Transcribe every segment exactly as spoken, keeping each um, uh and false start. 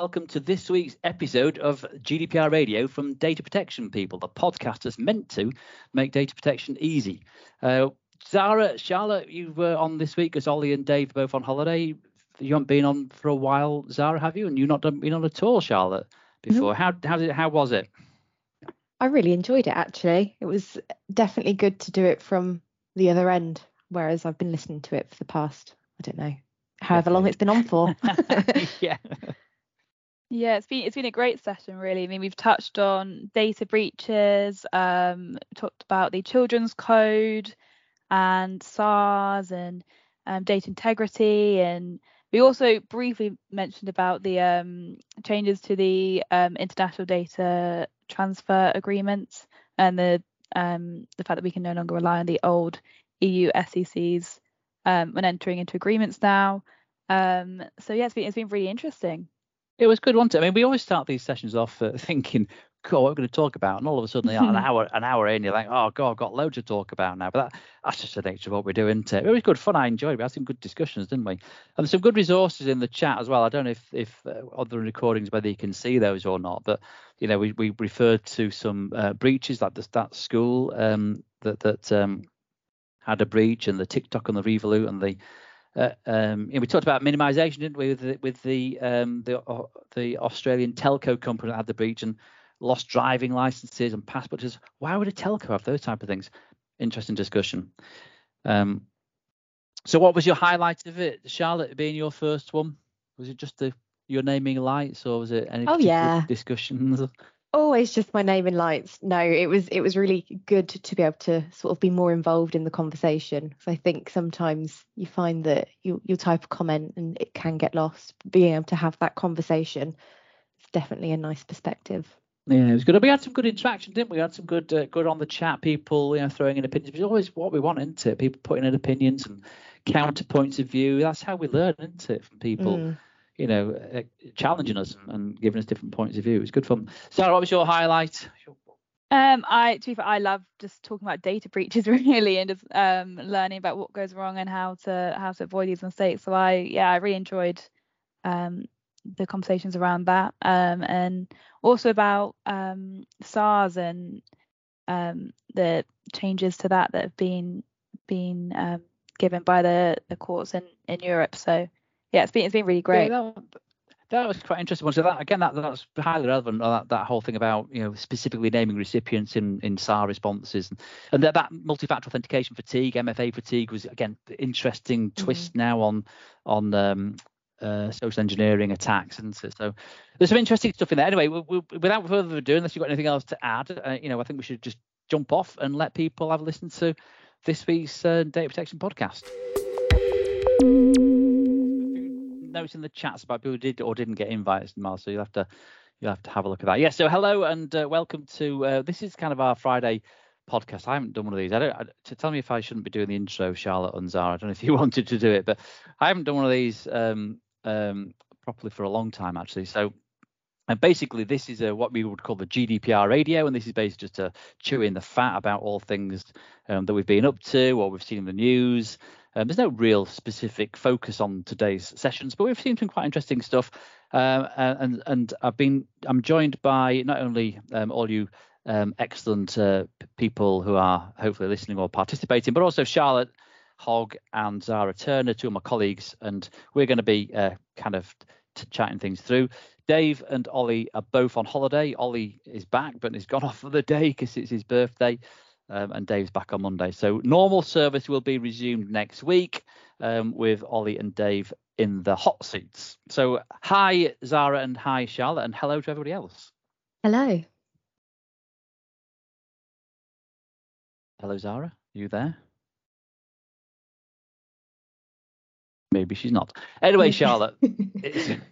welcome to this week's episode of G D P R Radio from Data Protection People, the podcast that's meant to make data protection easy. Uh, Zara, Charlotte, you were on this week as Ollie and Dave are both on holiday. You haven't been on for a while, Zara, have you? And you've not done, been on at all, Charlotte, before. Mm-hmm. How how did how was it? I really enjoyed it, actually. It was definitely good to do it from the other end, whereas I've been listening to it for the past, I don't know, however long it's been on for. yeah. Yeah, it's been it's been a great session, really. I mean, we've touched on data breaches, um, talked about the Children's Code and SARS and um, data integrity, and we also briefly mentioned about the um, changes to the um, international data transfer agreements and the um, the fact that we can no longer rely on the old E U S E Cs um, when entering into agreements now. Um, so yeah, it's been it's been really interesting. It was good, wasn't it? I mean, we always start these sessions off uh, thinking, "God, what are we going to talk about?" And all of a sudden, an hour, an hour in, you're like, "Oh God, I've got loads to talk about now." But that, that's just the nature of what we're doing. Isn't it? It was good fun. I enjoyed it. We had some good discussions, didn't we? And some good resources in the chat as well. I don't know if if uh, other recordings whether you can see those or not, but you know, we we referred to some uh, breaches like the that school um, that that um, had a breach, and the TikTok and the Revolut and the Uh, um, you know, we talked about minimisation, didn't we, with the, with the um, the uh, the Australian telco company that had the breach and lost driving licenses and passports. Why would a telco have those type of things? Interesting discussion. Um, so, what was your highlight of it, Charlotte? Being your first one, was it just the your naming lights, or was it any oh, particular yeah. discussions? Always just my name and lights. No, it was it was really good to, to be able to sort of be more involved in the conversation. So I think sometimes you find that you you type a comment and it can get lost. Being able to have that conversation is definitely a nice perspective. Yeah, it was good. We had some good interaction, didn't we? We had some good uh, good on the chat. People, you know, throwing in opinions. It's always what we want, isn't it? People putting in opinions and counter points of view. That's how we learn, isn't it? From people. Mm. You know, uh, challenging us and giving us different points of view. It was good fun. Sarah, what was your highlight? Um, I, to be fair, I love just talking about data breaches really, and just um, learning about what goes wrong and how to how to avoid these mistakes. So I, yeah, I really enjoyed um, the conversations around that, um, and also about um, SARS and um, the changes to that that have been been um, given by the, the courts in, in Europe. So. Yeah, it's been it's been really great. Yeah, that, that was quite interesting. So that again, that that's highly relevant. That that whole thing about you know specifically naming recipients in in SAR responses, and that that multi-factor authentication fatigue, M F A fatigue, was again interesting twist mm-hmm. now on on um, uh, social engineering attacks, and so, so there's some interesting stuff in there. Anyway, we, we, without further ado, unless you've got anything else to add, uh, you know, I think we should just jump off and let people have a listen to this week's uh, data protection podcast. Notes in the chats about people who did or didn't get invites, Mal, so you'll have to you'll have to have a look at that. Yeah, so hello and uh, welcome to uh, this is kind of our Friday podcast. I haven't done one of these. I don't I, to tell me if I shouldn't be doing the intro, Charlotte and Zara. I don't know if you wanted to do it, but I haven't done one of these um, um, properly for a long time actually. So and basically this is a, what we would call the G D P R radio, and this is basically just a chewing the fat about all things um, that we've been up to or we've seen in the news. Um, there's no real specific focus on today's sessions, but we've seen some quite interesting stuff. Uh, and and I've been I'm joined by not only um, all you um, excellent uh, people who are hopefully listening or participating, but also Charlotte Hogg and Zara Turner, two of my colleagues, and we're going to be uh, kind of t- chatting things through. Dave and Ollie are both on holiday. Ollie is back, but he's gone off for the day because it's his birthday. Um, and Dave's back on Monday. So normal service will be resumed next week um, with Ollie and Dave in the hot seats. So hi, Zara, and hi, Charlotte, and hello to everybody else. Hello. Hello, Zara. Are you there? Maybe she's not. Anyway, Charlotte, it's,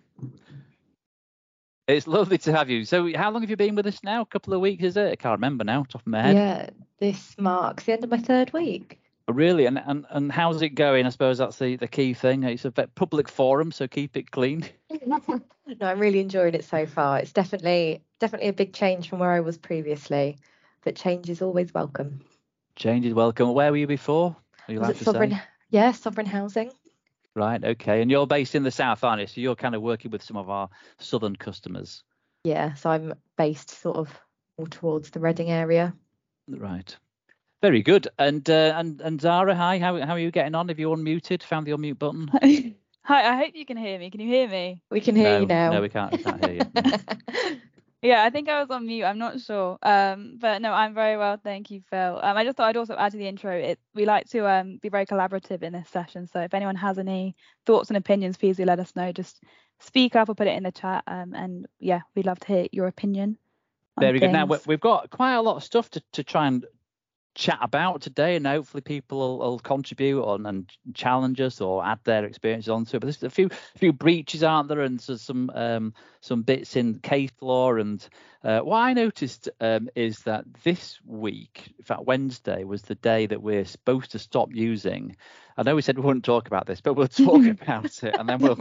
it's lovely to have you. So how long have you been with us now? A couple of weeks, is it? I can't remember now, top of my head. Yeah. This marks the end of my third week. Really? And and, and how's it going? I suppose that's the, the key thing. It's a public forum, so keep it clean. No, I'm really enjoying it so far. It's definitely definitely a big change from where I was previously, but change is always welcome. Change is welcome. Where were you before? Are you allowed to Sovereign, say? Yeah, Sovereign Housing. Right. Okay. And you're based in the south, aren't you? So you're kind of working with some of our southern customers. Yeah, so I'm based sort of more towards the Reading area. Right. Very good. And uh, and and Zara, hi. How how are you getting on? Have you unmuted? Found the unmute button? Hi. I hope you can hear me. Can you hear me? We can hear no, you now. No, we can't. We can't hear you. No. Yeah, I think I was on mute. I'm not sure. Um, but no, I'm very well. Thank you, Phil. Um, I just thought I'd also add to the intro. It we like to um be very collaborative in this session. So if anyone has any thoughts and opinions, please do let us know. Just speak up or put it in the chat. Um, and yeah, we'd love to hear your opinion. Very good. Now things. we've got quite a lot of stuff to, to try and chat about today, and hopefully people will, will contribute on and challenge us or add their experiences onto it. But there's a few few breaches, aren't there, and so some um, some bits in case law. And uh, what I noticed um, is that this week, in fact Wednesday, was the day that we're supposed to stop using. I know we said we wouldn't talk about this, but we'll talk about it, and then we'll.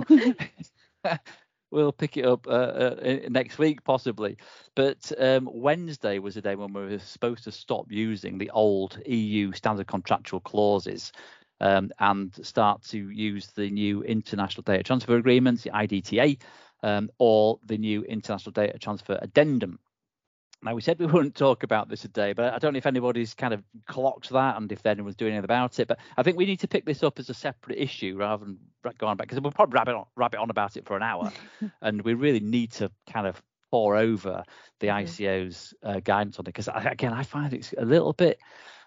We'll pick it up uh, uh, next week, possibly. But um, Wednesday was the day when we were supposed to stop using the old E U standard contractual clauses um, and start to use the new international data transfer agreements, the I D T A, um, or the new international data transfer addendum. Now, we said we wouldn't talk about this today, but I don't know if anybody's kind of clocked that and if anyone's doing anything about it. But I think we need to pick this up as a separate issue rather than going back, because we'll probably rabbit on, rabbit on about it for an hour. And we really need to kind of pour over the mm-hmm. I C O's uh, guidance on it, because, again, I find it's a little bit,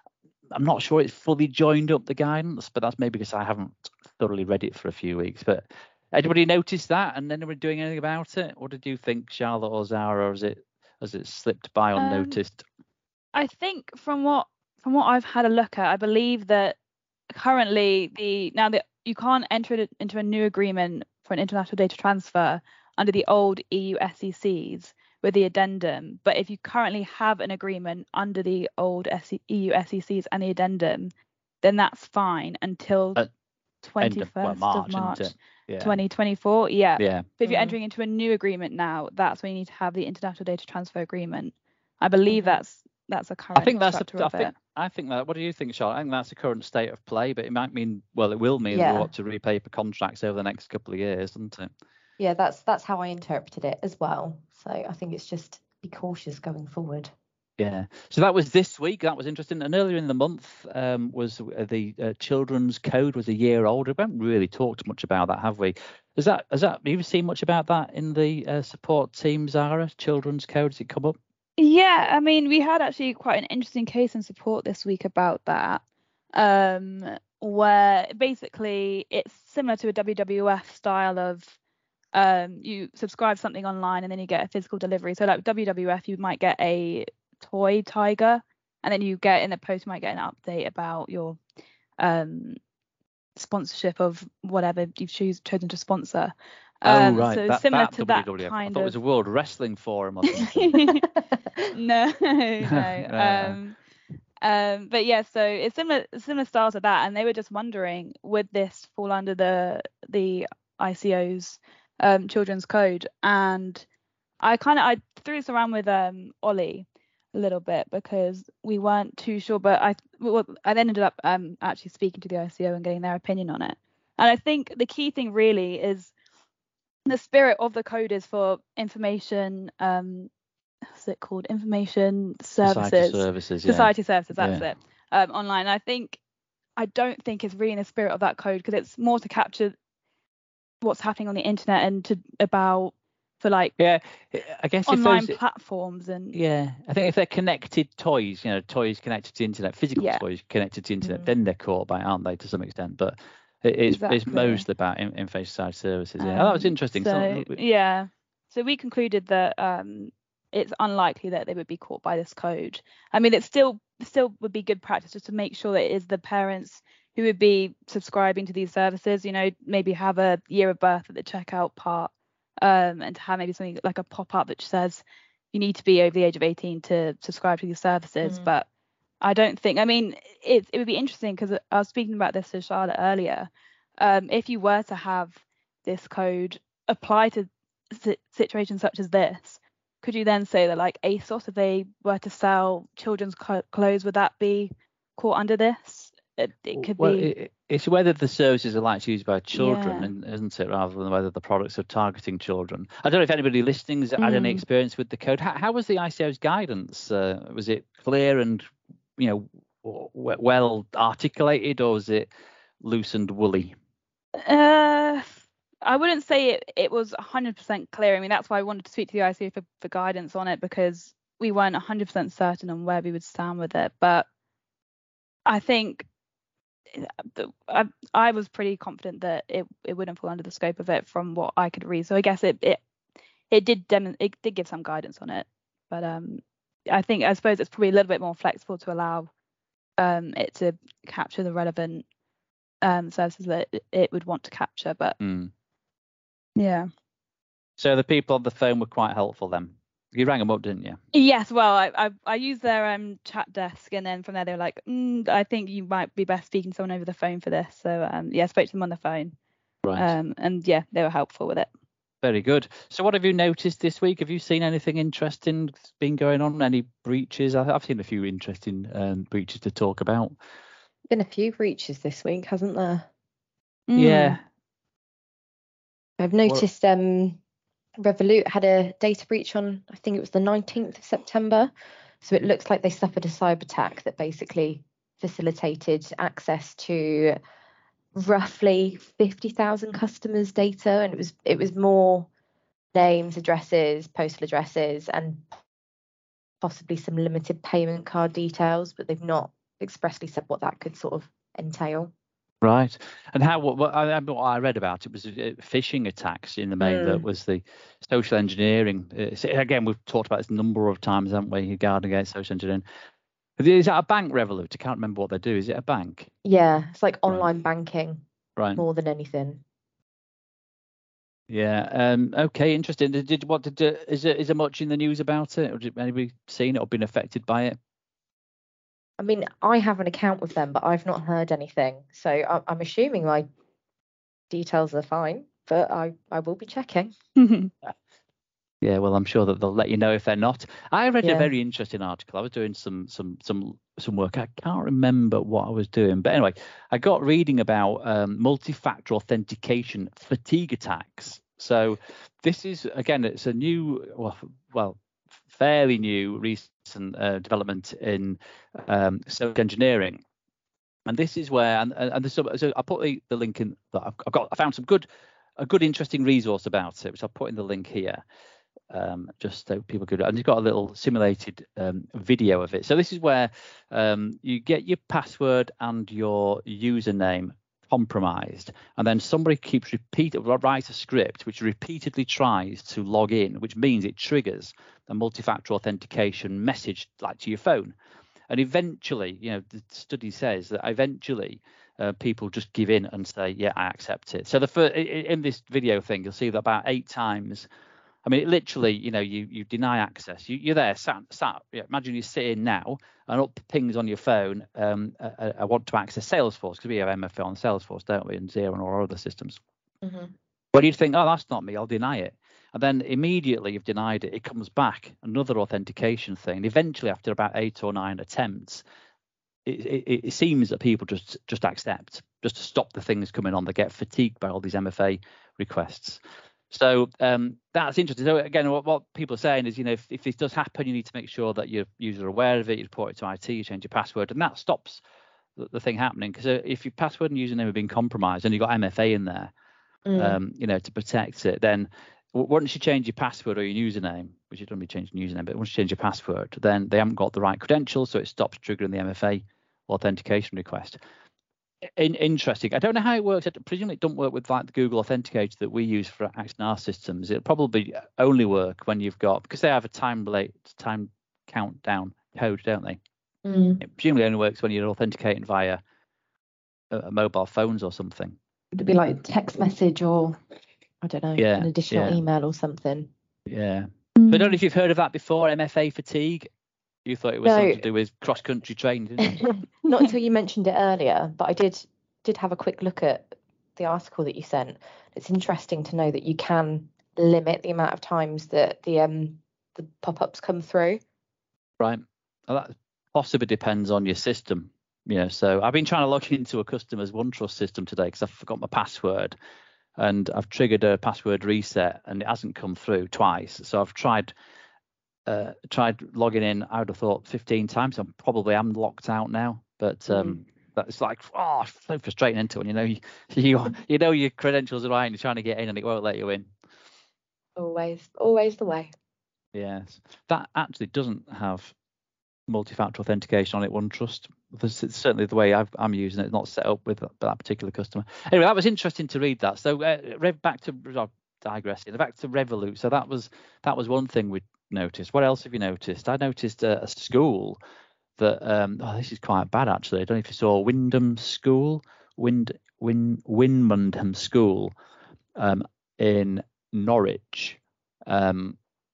I'm not sure it's fully joined up, the guidance, but that's maybe because I haven't thoroughly read it for a few weeks. But anybody noticed that, and anybody doing anything about it? What did you think, Charlotte or Zara, or is it Has it slipped by unnoticed? Um, I think from what from what I've had a look at, I believe that currently the now that you can't enter it into a new agreement for an international data transfer under the old E U S E Cs with the addendum. But if you currently have an agreement under the old E U S E Cs and the addendum, then that's fine until uh, twenty-first well, March, of March yeah. twenty twenty-four. Yeah. Yeah. But if you're entering into a new agreement now, that's when you need to have the international data transfer agreement. I believe mm-hmm. that's that's a current. I think that's a, I of think it. I think that. What do you think, Charlotte? I think that's the current state of play, but it might mean well, it will mean yeah. we want to repaper contracts over the next couple of years, doesn't it? Yeah, that's that's how I interpreted it as well. So I think it's just be cautious going forward. Yeah. So that was this week. That was interesting. And earlier in the month um, was the uh, children's code was a year old. We haven't really talked much about that, have we? Has that has that have you seen much about that in the uh, support team, Zara? Children's code, has it come up? Yeah, I mean, we had actually quite an interesting case in support this week about that, um, where basically it's similar to a W W F style of um, you subscribe something online and then you get a physical delivery. So like W W F, you might get a toy tiger, and then you get in the post you might get an update about your um sponsorship of whatever you've choose, chosen to sponsor. Um, oh right, so that, similar that to W W F. that kind I thought of... it was a World Wrestling Forum or something. no, no. um, um, but yeah, so it's similar similar style to that, and they were just wondering, would this fall under the the I C O's um, children's code? And I kind of I threw this around with um Ollie a little bit because we weren't too sure, but I well, I then ended up um actually speaking to the I C O and getting their opinion on it. And I think the key thing really is the spirit of the code is for information um what's it called information services society services yeah. society services that's yeah. it um online. And I think I don't think it's really in the spirit of that code, because it's more to capture what's happening on the internet and to about for like yeah I guess online if those, platforms. And yeah I think if they're connected toys, you know, toys connected to the internet, physical yeah. toys connected to the internet, mm. then they're caught by, aren't they, to some extent? But it is exactly. It's mostly about in, information society services. Yeah, um, oh, that was interesting. So, so, yeah so we concluded that um it's unlikely that they would be caught by this code. I mean, it still still would be good practice just to make sure that it is the parents who would be subscribing to these services, you know, maybe have a year of birth at the checkout part, um, and to have maybe something like a pop-up which says you need to be over the age of eighteen to subscribe to these services. Mm. But I don't think, I mean, it, it would be interesting, because I was speaking about this to Charlotte earlier. Um, if you were to have this code apply to situations such as this, could you then say that like ASOS, if they were to sell children's co- clothes, would that be caught under this? It, it could well, be. It, it's whether the services are likely used by children, Yeah. isn't it, rather than whether the products are targeting children. I don't know if anybody listening has had any Mm. experience with the code. How, how was the I C O's guidance? Uh, was it clear and, you know, w- well articulated, or was it loose and woolly? Uh, I wouldn't say it, it was one hundred percent clear. I mean, that's why I wanted to speak to the I C O for, for guidance on it, because we weren't one hundred percent certain on where we would stand with it. But I think the- I, I was pretty confident that it, it wouldn't fall under the scope of it from what I could read. So I guess it it it did dem- it did give some guidance on it. But um, I think I suppose it's probably a little bit more flexible to allow um it to capture the relevant um services that it, it would want to capture. But Mm. yeah. So the people on the phone were quite helpful then. You rang them up, didn't you? Yes, well, I, I I used their um chat desk, and then from there they were like, mm, I think you might be best speaking to someone over the phone for this. So um yeah, I spoke to them on the phone. Right. Um and yeah, they were helpful with it. Very good. So what have you noticed this week? Have you seen anything interesting that's been going on? Any breaches? I- I've seen a few interesting um, breaches to talk about. Been a few breaches this week, hasn't there? Mm. Yeah. I've noticed um, Revolut had a data breach on, I think it was the nineteenth of September. So it looks like they suffered a cyber attack that basically facilitated access to roughly fifty thousand customers' data, and it was it was more names, addresses, postal addresses, and possibly some limited payment card details, but they've not expressly said what that could sort of entail. Right. And how what, what, I, what I read about it was uh, phishing attacks in the main. Mm. That was the social engineering. Uh, so again, we've talked about this a number of times, haven't we? Guarding against social engineering. Is that a bank, Revolut? I can't remember what they do. Is it a bank? Yeah, it's like Right. online banking Right. more than anything. Yeah. Um. Okay. Interesting. Did, did what did uh, is there is there much in the news about it, or did anybody seen it or been affected by it? I mean, I have an account with them, but I've not heard anything. So I, I'm assuming my details are fine, but I, I will be checking. Yeah, well, I'm sure that they'll let you know if they're not. I read Yeah. a very interesting article. I was doing some some some some work. I can't remember what I was doing, but anyway, I got reading about um, multi-factor authentication fatigue attacks. So this is again, it's a new, well, well fairly new recent uh, development in um, social engineering. And this is where, and, and this, so I put the, the link in. I've got, I found some good, a good interesting resource about it, which I'll put in the link here. Um, just so people could, and you've got a little simulated um, video of it. So this is where um, you get your password and your username compromised, and then somebody keeps repeat writes a script which repeatedly tries to log in, which means it triggers a multi-factor authentication message like to your phone. And eventually, you know, the study says that eventually uh, people just give in and say, yeah, I accept it. So the first, in this video thing, you'll see that about eight times. I mean, it literally, you know, you you deny access. You, you're there, sat, sat. Yeah, imagine you're sitting now, and up pings on your phone. Um, I, I want to access Salesforce because we have M F A on Salesforce, don't we, and Xero and all our other systems. Mm-hmm. But you'd think, oh, that's not me. I'll deny it. And then immediately you've denied it, it comes back, another authentication thing. And eventually, after about eight or nine attempts, it, it, it seems that people just just accept, just to stop the things coming on. They get fatigued by all these M F A requests. So um, that's interesting. So again, what, what people are saying is, you know, if, if this does happen, you need to make sure that your users are aware of it. You report it to I T, you change your password, and that stops the, the thing happening. Because if your password and username have been compromised, and you've got M F A in there, mm. um, you know, to protect it, then once you change your password or your username, which you don't be changing username, but once you change your password, then they haven't got the right credentials, so it stops triggering the M F A authentication request. In, interesting. I don't know how it works. Presumably it doesn't work with like the Google Authenticator that we use for accessing our systems. It'll probably only work when you've got, because they have a time relate time countdown code, don't they? Mm. It presumably only works when you're authenticating via a, a mobile phones or something. It'd be like text message or I don't know, yeah, an additional yeah. email or something. Yeah. Mm. So I don't know if you've heard of that before, M F A fatigue. You thought it was no. something to do with cross-country training, didn't you? Not until you mentioned it earlier, but I did did have a quick look at the article that you sent. It's interesting to know that you can limit the amount of times that the um the pop-ups come through. Right. Well, that possibly depends on your system. you know, so I've been trying to log into a customer's OneTrust system today because I've forgot my password, and I've triggered a password reset and it hasn't come through twice. So I've tried uh, tried logging in. I would have thought fifteen times. I'm probably am locked out now, but um, mm. that's like oh, so frustrating into it. You know, you, you you know your credentials are right, and you're trying to get in, and it won't let you in. Always, always the way. Yes, that actually doesn't have multi-factor authentication on it, OneTrust. This is certainly the way I've, I'm using it, not set up with that, that particular customer. Anyway, that was interesting to read that. So uh, Rev, back to oh, digressing, back to Revolut. So that was that was one thing we noticed. What else have you noticed? I noticed uh, a school that um, oh, this is quite bad actually. I don't know if you saw Wyndham School, Wind Win Winmundham School um, in Norwich. Um,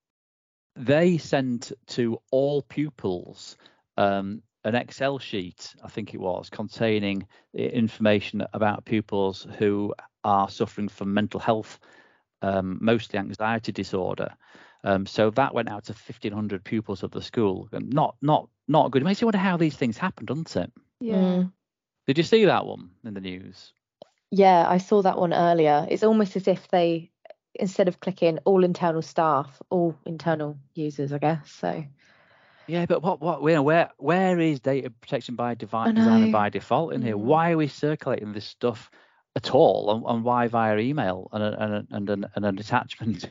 they sent to all pupils um, an Excel sheet, I think it was, containing information about pupils who are suffering from mental health, um, mostly anxiety disorder. Um, so that went out to fifteen hundred pupils of the school. Not, not, not good. It makes you wonder how these things happen, doesn't it? Yeah. Mm. Did you see that one in the news? Yeah, I saw that one earlier. It's almost as if they, instead of clicking all internal staff, all internal users, I guess. So. Yeah, but what, what, you know, where, where is data protection by devi- design and by default in mm. here? Why are we circulating this stuff at all, and, and why via email and a, and, a, and, an, and an attachment?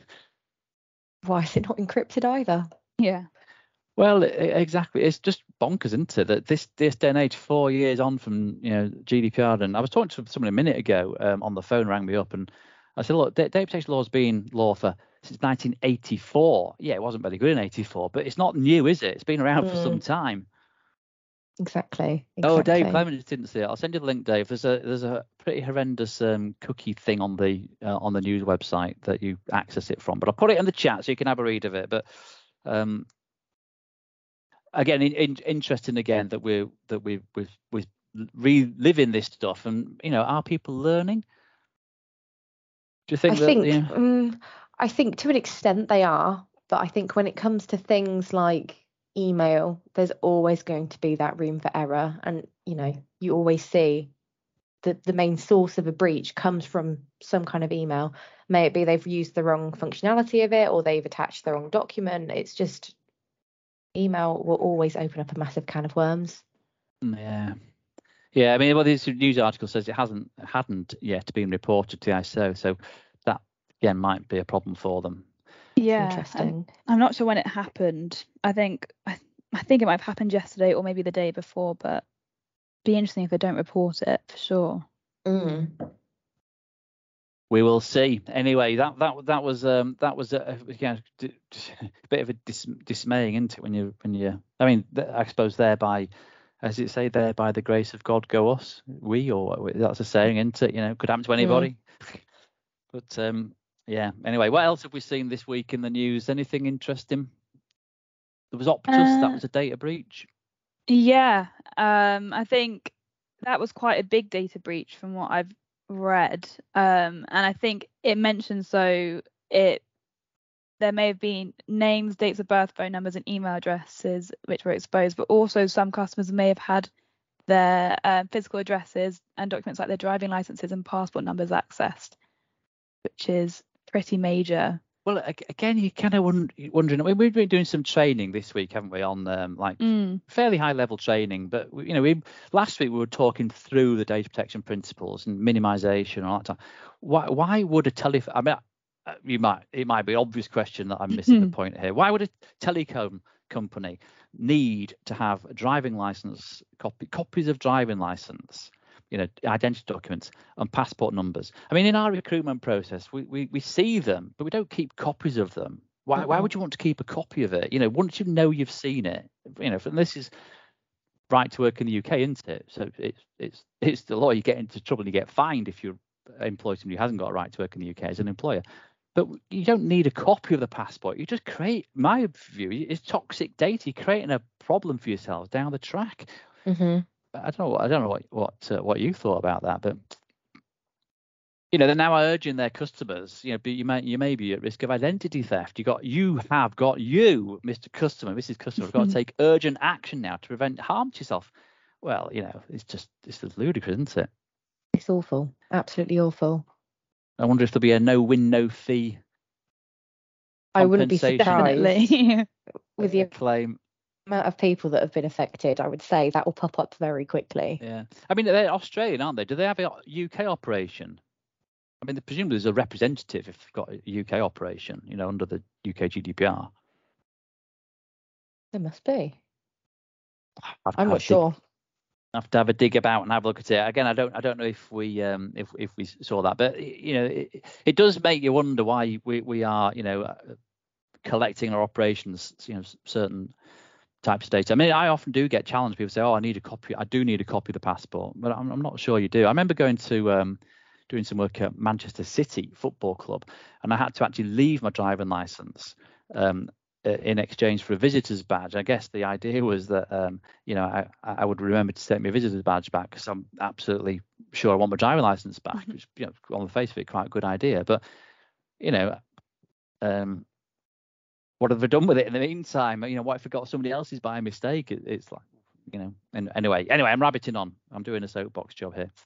Why is it not encrypted either? Yeah. Well, it, exactly. It's just bonkers, isn't it? That this this day and age, four years on from you know G D P R, and I was talking to someone a minute ago um, on the phone, rang me up, and I said, look, data protection law's been law for since nineteen eighty-four. Yeah, it wasn't very good in eighty-four, but it's not new, is it? It's been around mm. for some time. Exactly. exactly. Oh, Dave Clemens didn't see it. I'll send you the link, Dave. There's a there's a pretty horrendous um, cookie thing on the uh, on the news website that you access it from. But I'll put it in the chat so you can have a read of it. But um, again, in, in, interesting again that we're that we we we reliving this stuff, and you know, are people learning? Do you think? I that, think you know... um, I think to an extent they are, but I think when it comes to things like email, there's always going to be that room for error, and you know, you always see that the main source of a breach comes from some kind of email. May it be they've used the wrong functionality of it, or they've attached the wrong document. It's just email will always open up a massive can of worms. Yeah. Yeah, I mean, well, this news article says it hasn't hadn't yet been reported to the I S O, so that again might be a problem for them. Yeah, interesting. I'm not sure when it happened. I think I, I think it might have happened yesterday or maybe the day before, but it'd be interesting if they don't report it for sure. Mm. We will see. Anyway, that that that was um that was a, a, you know, a bit of a dis, dismaying, isn't it? When you when you I mean, I suppose thereby, as it say, there by the grace of God go us, we, or that's a saying, isn't it? You know, could happen to anybody. Mm. But um. Yeah. Anyway, what else have we seen this week in the news? Anything interesting? There was Optus. Uh, that was a data breach. Yeah. Um, I think that was quite a big data breach from what I've read. Um, and I think it mentions so it there may have been names, dates of birth, phone numbers, and email addresses which were exposed, but also some customers may have had their uh, physical addresses and documents like their driving licenses and passport numbers accessed, which is pretty major. Well, again, you kind of wondering. I mean, we've been doing some training this week, haven't we, on um, like mm. fairly high level training. But you know, we last week we were talking through the data protection principles and minimization and all that. Why, why would a telephone? I mean, you might it might be an obvious question that I'm missing the point here. Why would a telecom company need to have a driving license copy copies of driving license? You know, identity documents and passport numbers. I mean, in our recruitment process, we, we, we see them, but we don't keep copies of them. Why mm-hmm. why would you want to keep a copy of it? You know, once you know you've seen it, you know, and this is right to work in the U K, isn't it? So it's it's it's the law. You get into trouble and you get fined if you employ somebody who hasn't got a right to work in the U K as an employer. But you don't need a copy of the passport. You just create, my view, is toxic data. You're creating a problem for yourselves down the track. Mm-hmm. I don't know. I don't know what what uh, what you thought about that, but you know, they're now urging their customers. You know, you may you may be at risk of identity theft. You got you have got you, Mister Customer, Missus Customer, have got to take urgent action now to prevent harm to yourself. well, you know, it's just it's just ludicrous, isn't it? It's awful, absolutely awful. I wonder if there'll be a no win, no fee. I wouldn't be compensation surprised Definitely. with uh, the claim. amount of people that have been affected. I would say that will pop up very quickly. Yeah, I mean they're Australian, aren't they? Do they have a U K operation? I mean, presumably there's a representative if they've got a U K operation, you know, under the U K G D P R. There must be. I've I'm not dig, sure. I have to have a dig about and have a look at it again. I don't, I don't know if we, um, if if we saw that, but you know, it, it does make you wonder why we we are, you know, uh, collecting our operations, you know, certain types of data. I mean, I often do get challenged. People say, "Oh, I need a copy. I do need a copy of the passport," but I'm, I'm not sure you do. I remember going to um, doing some work at Manchester City Football Club, and I had to actually leave my driving license um, in exchange for a visitor's badge. I guess the idea was that um, you know I, I would remember to take my visitor's badge back because I'm absolutely sure I want my driving license back. Mm-hmm. Which, you know, on the face of it, quite a good idea. But you know, um, what have they done with it in the meantime? You know, what if I got somebody else's by mistake? It, it's like, you know. And anyway, anyway, I'm rabbiting on. I'm doing a soapbox job here.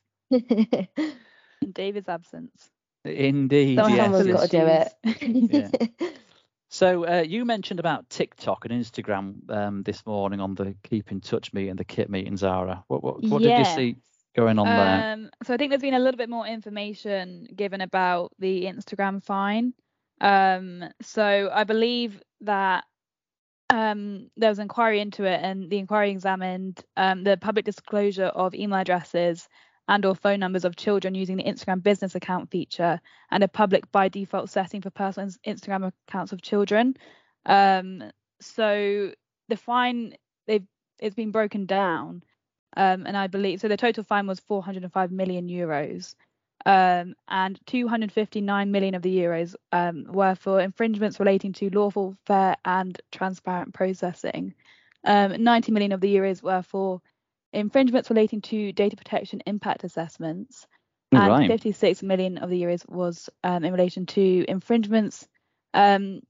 In David's absence. Indeed, Someone yes. Someone's yes. got to do it. Yeah. So uh, you mentioned about TikTok and Instagram um, this morning on the Keep in Touch meeting, the Kit meeting, Zara. What what, what did you Yes. see going on there? Um, so I think there's been a little bit more information given about the Instagram fine. Um, so I believe that um, there was an inquiry into it, and the inquiry examined um, the public disclosure of email addresses and or phone numbers of children using the Instagram business account feature and a public by default setting for personal Instagram accounts of children. Um, so the fine, they've it's been broken down, um, and I believe so. The total fine was four hundred five million euros, um, and two hundred fifty-nine million of the euros um, were for infringements relating to lawful, fair, and transparent processing. Um, ninety million of the euros were for infringements relating to data protection impact assessments, and Right. fifty-six million of the euros was um, in relation to infringements um,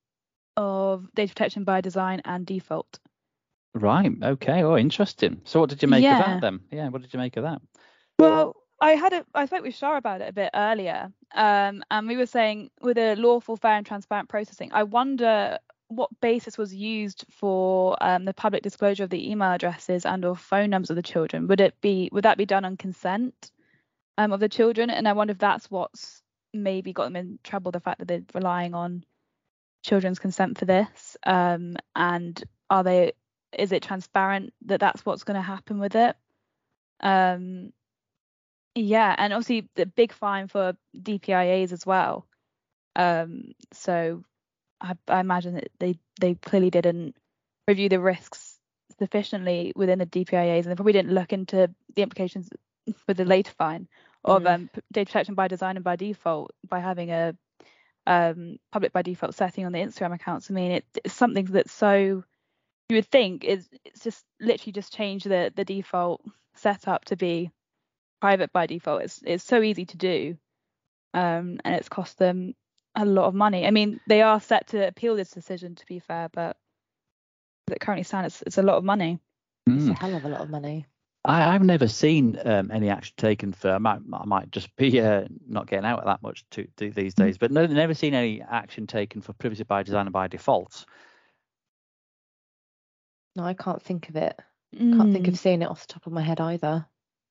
of data protection by design and default. Right. Okay. Oh, interesting. So what did you make Yeah. of that then? Yeah. What did you make of that? Well, I had a I spoke with Shah about it a bit earlier, um, and we were saying with a lawful, fair, and transparent processing, I wonder what basis was used for um, the public disclosure of the email addresses and or phone numbers of the children. Would it be would that be done on consent um, of the children? And I wonder if that's what's maybe got them in trouble, the fact that they're relying on children's consent for this. Um, and are they is it transparent that that's what's going to happen with it? Um, yeah, and obviously the big fine for D P I As as well. Um, so I, I imagine that they they clearly didn't review the risks sufficiently within the D P I As, and they probably didn't look into the implications with the later fine of Mm. um, data protection by design and by default by having a um, public by default setting on the Instagram accounts. I mean, it, it's something that's so you would think is it's just literally just change the the default setup to be private by default. It's it's so easy to do, um, and it's cost them a lot of money. I mean, they are set to appeal this decision, to be fair, but as it currently stands, it's, it's a lot of money. It's Mm. a hell of a lot of money. I, I've never seen um, any action taken for. I might, I might just be uh, not getting out that much to, to these days, but no, never seen any action taken for privacy by design and by default. No, I can't think of it. Can't think Mm, of seeing it off the top of my head either.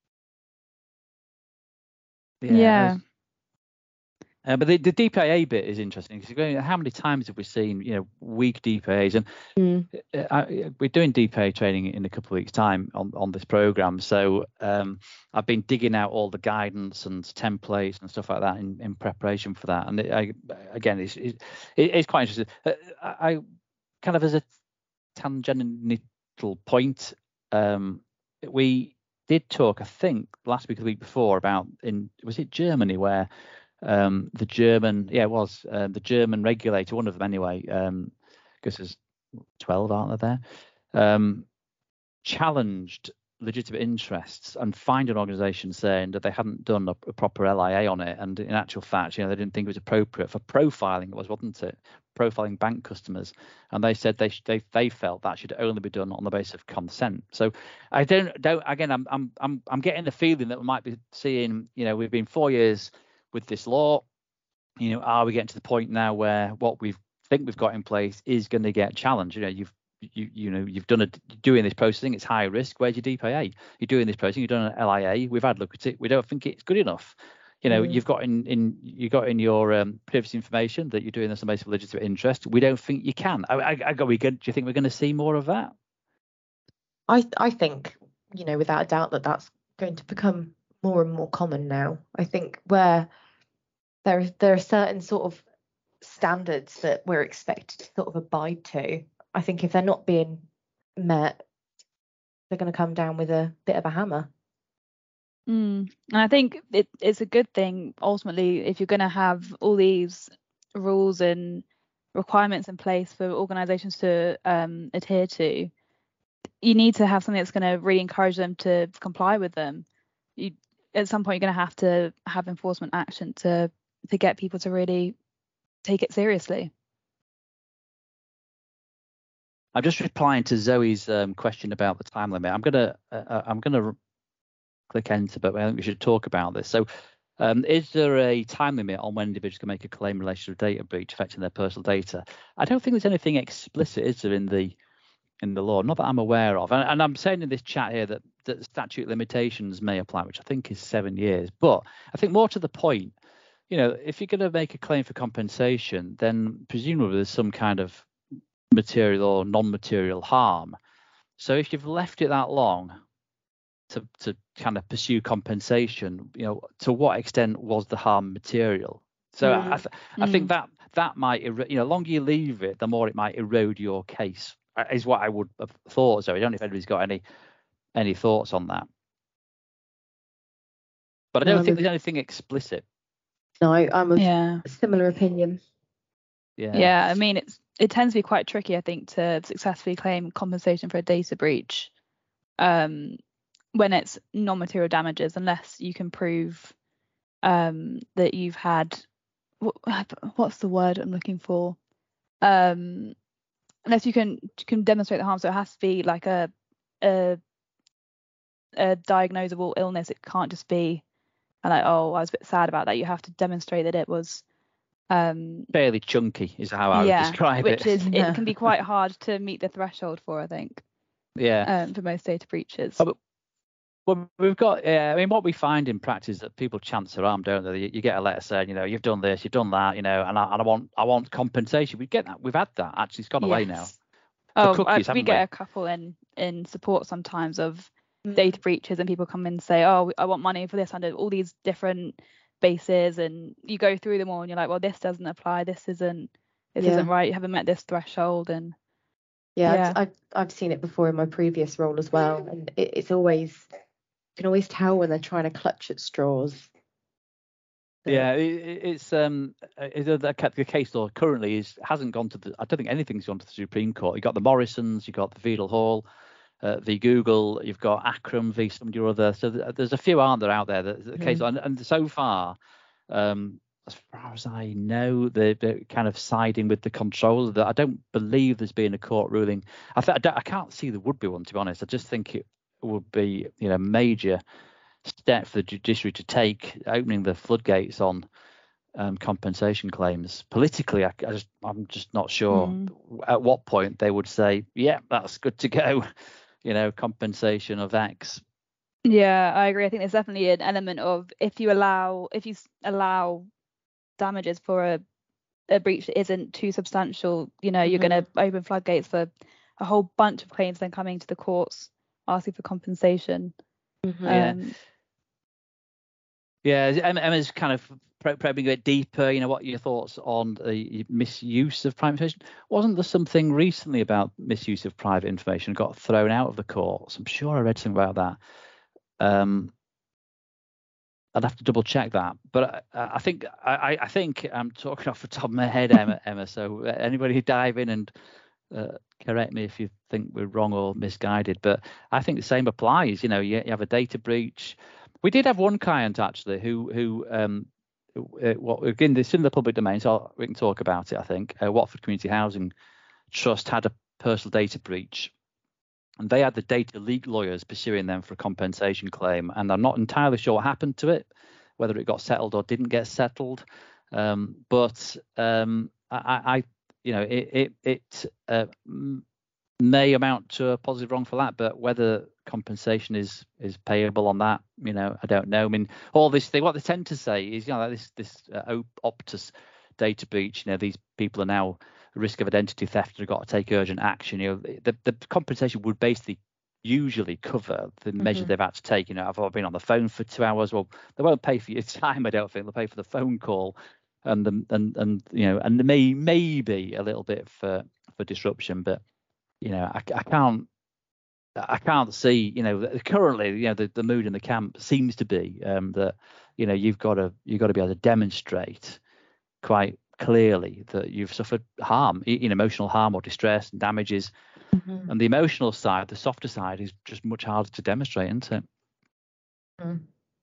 Yeah. Uh, but the, the D P I A bit is interesting because how many times have we seen, you know, weak D P I As? And Mm. uh, I, we're doing D P I A training in a couple of weeks' time on, on this program. So um, I've been digging out all the guidance and templates and stuff like that in, in preparation for that. And it, I, again, it's it, it's quite interesting. Uh, I, I kind of as a tangential point, um, we did talk, I think, last week or the week before about in was it Germany where um, the German yeah it was uh, the German regulator, one of them anyway, um, because there's twelve, aren't there there, um, challenged legitimate interests and fined an organisation saying that they hadn't done a, a proper L I A on it, and in actual fact, you know, they didn't think it was appropriate for profiling. It was, wasn't it? profiling bank customers, and they said they sh- they they felt that should only be done on the basis of consent. So I don't don't again I'm I'm I'm I'm getting the feeling that we might be seeing, you know, we've been four years with this law. You know, are we getting to the point now where what we think we've got in place is going to get challenged? You know, you've you you know you've done a doing this processing, it's high risk. Where's your D P A? You're doing this processing, you've done an L I A. We've had a look at it. We don't think it's good enough. You know, mm. you've got in in you got in your um, privacy information that you're doing this on the basis of legitimate interest. We don't think you can. I, I, I got we good. Do you think we're going to see more of that? I I think, you know, without a doubt that that's going to become more and more common now. I think where there there are certain sort of standards that we're expected to sort of abide to. I think if they're not being met, they're going to come down with a bit of a hammer. Mm. And I think it, it's a good thing ultimately if you're going to have all these rules and requirements in place for organisations to um, adhere to. You need to have something that's going to really encourage them to comply with them. You, at some point, you're going to have to have enforcement action to to get people to really take it seriously. I'm just replying to Zoe's um, question about the time limit. I'm gonna uh, I'm gonna click enter, but I think we should talk about this. So, um, is there a time limit on when individuals can make a claim in relation to a data breach affecting their personal data? I don't think there's anything explicit, is there, in the in the law? Not that I'm aware of. And, and I'm saying in this chat here that that statute limitations may apply, which I think is seven years. But I think more to the point, you know, if you're going to make a claim for compensation, then presumably there's some kind of material or non-material harm. So if you've left it that long to to kind of pursue compensation, you know, to what extent was the harm material? So mm. I th- I mm. think that that might, you know, the longer you leave it, the more it might erode your case, is what I would have thought. So I don't know if anybody's got any any thoughts on that. But I don't no, think there's anything explicit. No, I'm of yeah. a similar opinion. Yeah. Yeah, I mean, it's it tends to be quite tricky, I think, to successfully claim compensation for a data breach um, when it's non-material damages, unless you can prove um, that you've had what, what's the word I'm looking for? Um, unless you can can demonstrate the harm, so it has to be like a a, a diagnosable illness. It can't just be like, oh, I was a bit sad about that. You have to demonstrate that it was. Um, fairly chunky is how I yeah, would describe which it. Which is, it can be quite hard to meet the threshold for, I think. Yeah. Um, for most data breaches. Oh, but, well, we've got, yeah, I mean, what we find in practice is that people chance their arm, don't they? You, you get a letter saying, you know, you've done this, you've done that, you know, and I, and I want, I want compensation. We get that. We've had that. Actually, it's gone yes. away now. Oh, cookies, I, we get we? a couple in in support sometimes of mm. data breaches, and people come in and say, oh, I want money for this under all these different bases, and you go through them all and you're like, well, this doesn't apply, this isn't this yeah. isn't right, you haven't met this threshold. And yeah, yeah. I've, I've seen it before in my previous role as well, and it, it's always you can always tell when they're trying to clutch at straws. So. Yeah, it, it's um the case law currently is hasn't gone to the I don't think anything's gone to the Supreme Court. You got the Morrisons, you got the Vedal Hall Uh, v Google, you've got Akram v somebody or other. So th- there's a few, aren't there, out there? That the mm. case, and, and so far, um, as far as I know, they're, they're kind of siding with the controller. That I don't believe there's been a court ruling. I th- I, don't, I can't see there would be one, to be honest. I just think it would be, you know, major step for the judiciary to take, opening the floodgates on um, compensation claims. Politically, I, I just, I'm just not sure mm. at what point they would say, yeah, that's good to go. You know, compensation of X. Yeah, I agree. I think there's definitely an element of if you allow if you allow damages for a, a breach that isn't too substantial, you know, mm-hmm. you're going to open floodgates for a whole bunch of claims then coming to the courts asking for compensation. Mm-hmm. Um, yeah. Yeah, Emma's kind of probing a bit deeper. You know, what are your thoughts on the misuse of private information? Wasn't there something recently about misuse of private information got thrown out of the courts? I'm sure I read something about that. Um, I'd have to double check that, but I, I think I, I think I'm talking off the top of my head, Emma. Emma. So anybody dive in and uh, correct me if you think we're wrong or misguided. But I think the same applies. You know, you, you have a data breach. We did have one client actually who who um, uh, what again, it's in the public domain, so we can talk about it. I think uh, Watford Community Housing Trust had a personal data breach, and they had the data leak lawyers pursuing them for a compensation claim. And I'm not entirely sure what happened to it, whether it got settled or didn't get settled. Um, but um, I, I, you know, it it, it uh, may amount to a positive wrong for that, but whether compensation is is payable on that, you know, I don't know. I mean, all this thing, what they tend to say is, you know, like this this uh, Optus data breach, you know, these people are now at risk of identity theft and have got to take urgent action. You know, the the compensation would basically usually cover the measure mm-hmm. they've had to take. You know, I've been on the phone for two hours. Well, they won't pay for your time, I don't think. They'll pay for the phone call, and the and and you know, and may maybe a little bit for for disruption, but you know, I, I can't, I can't see, you know, currently, you know, the, the mood in the camp seems to be um, that, you know, you've got to, you've got to be able to demonstrate quite clearly that you've suffered harm, you know, emotional harm or distress and damages. Mm-hmm. And the emotional side, the softer side, is just much harder to demonstrate, isn't it? Mm.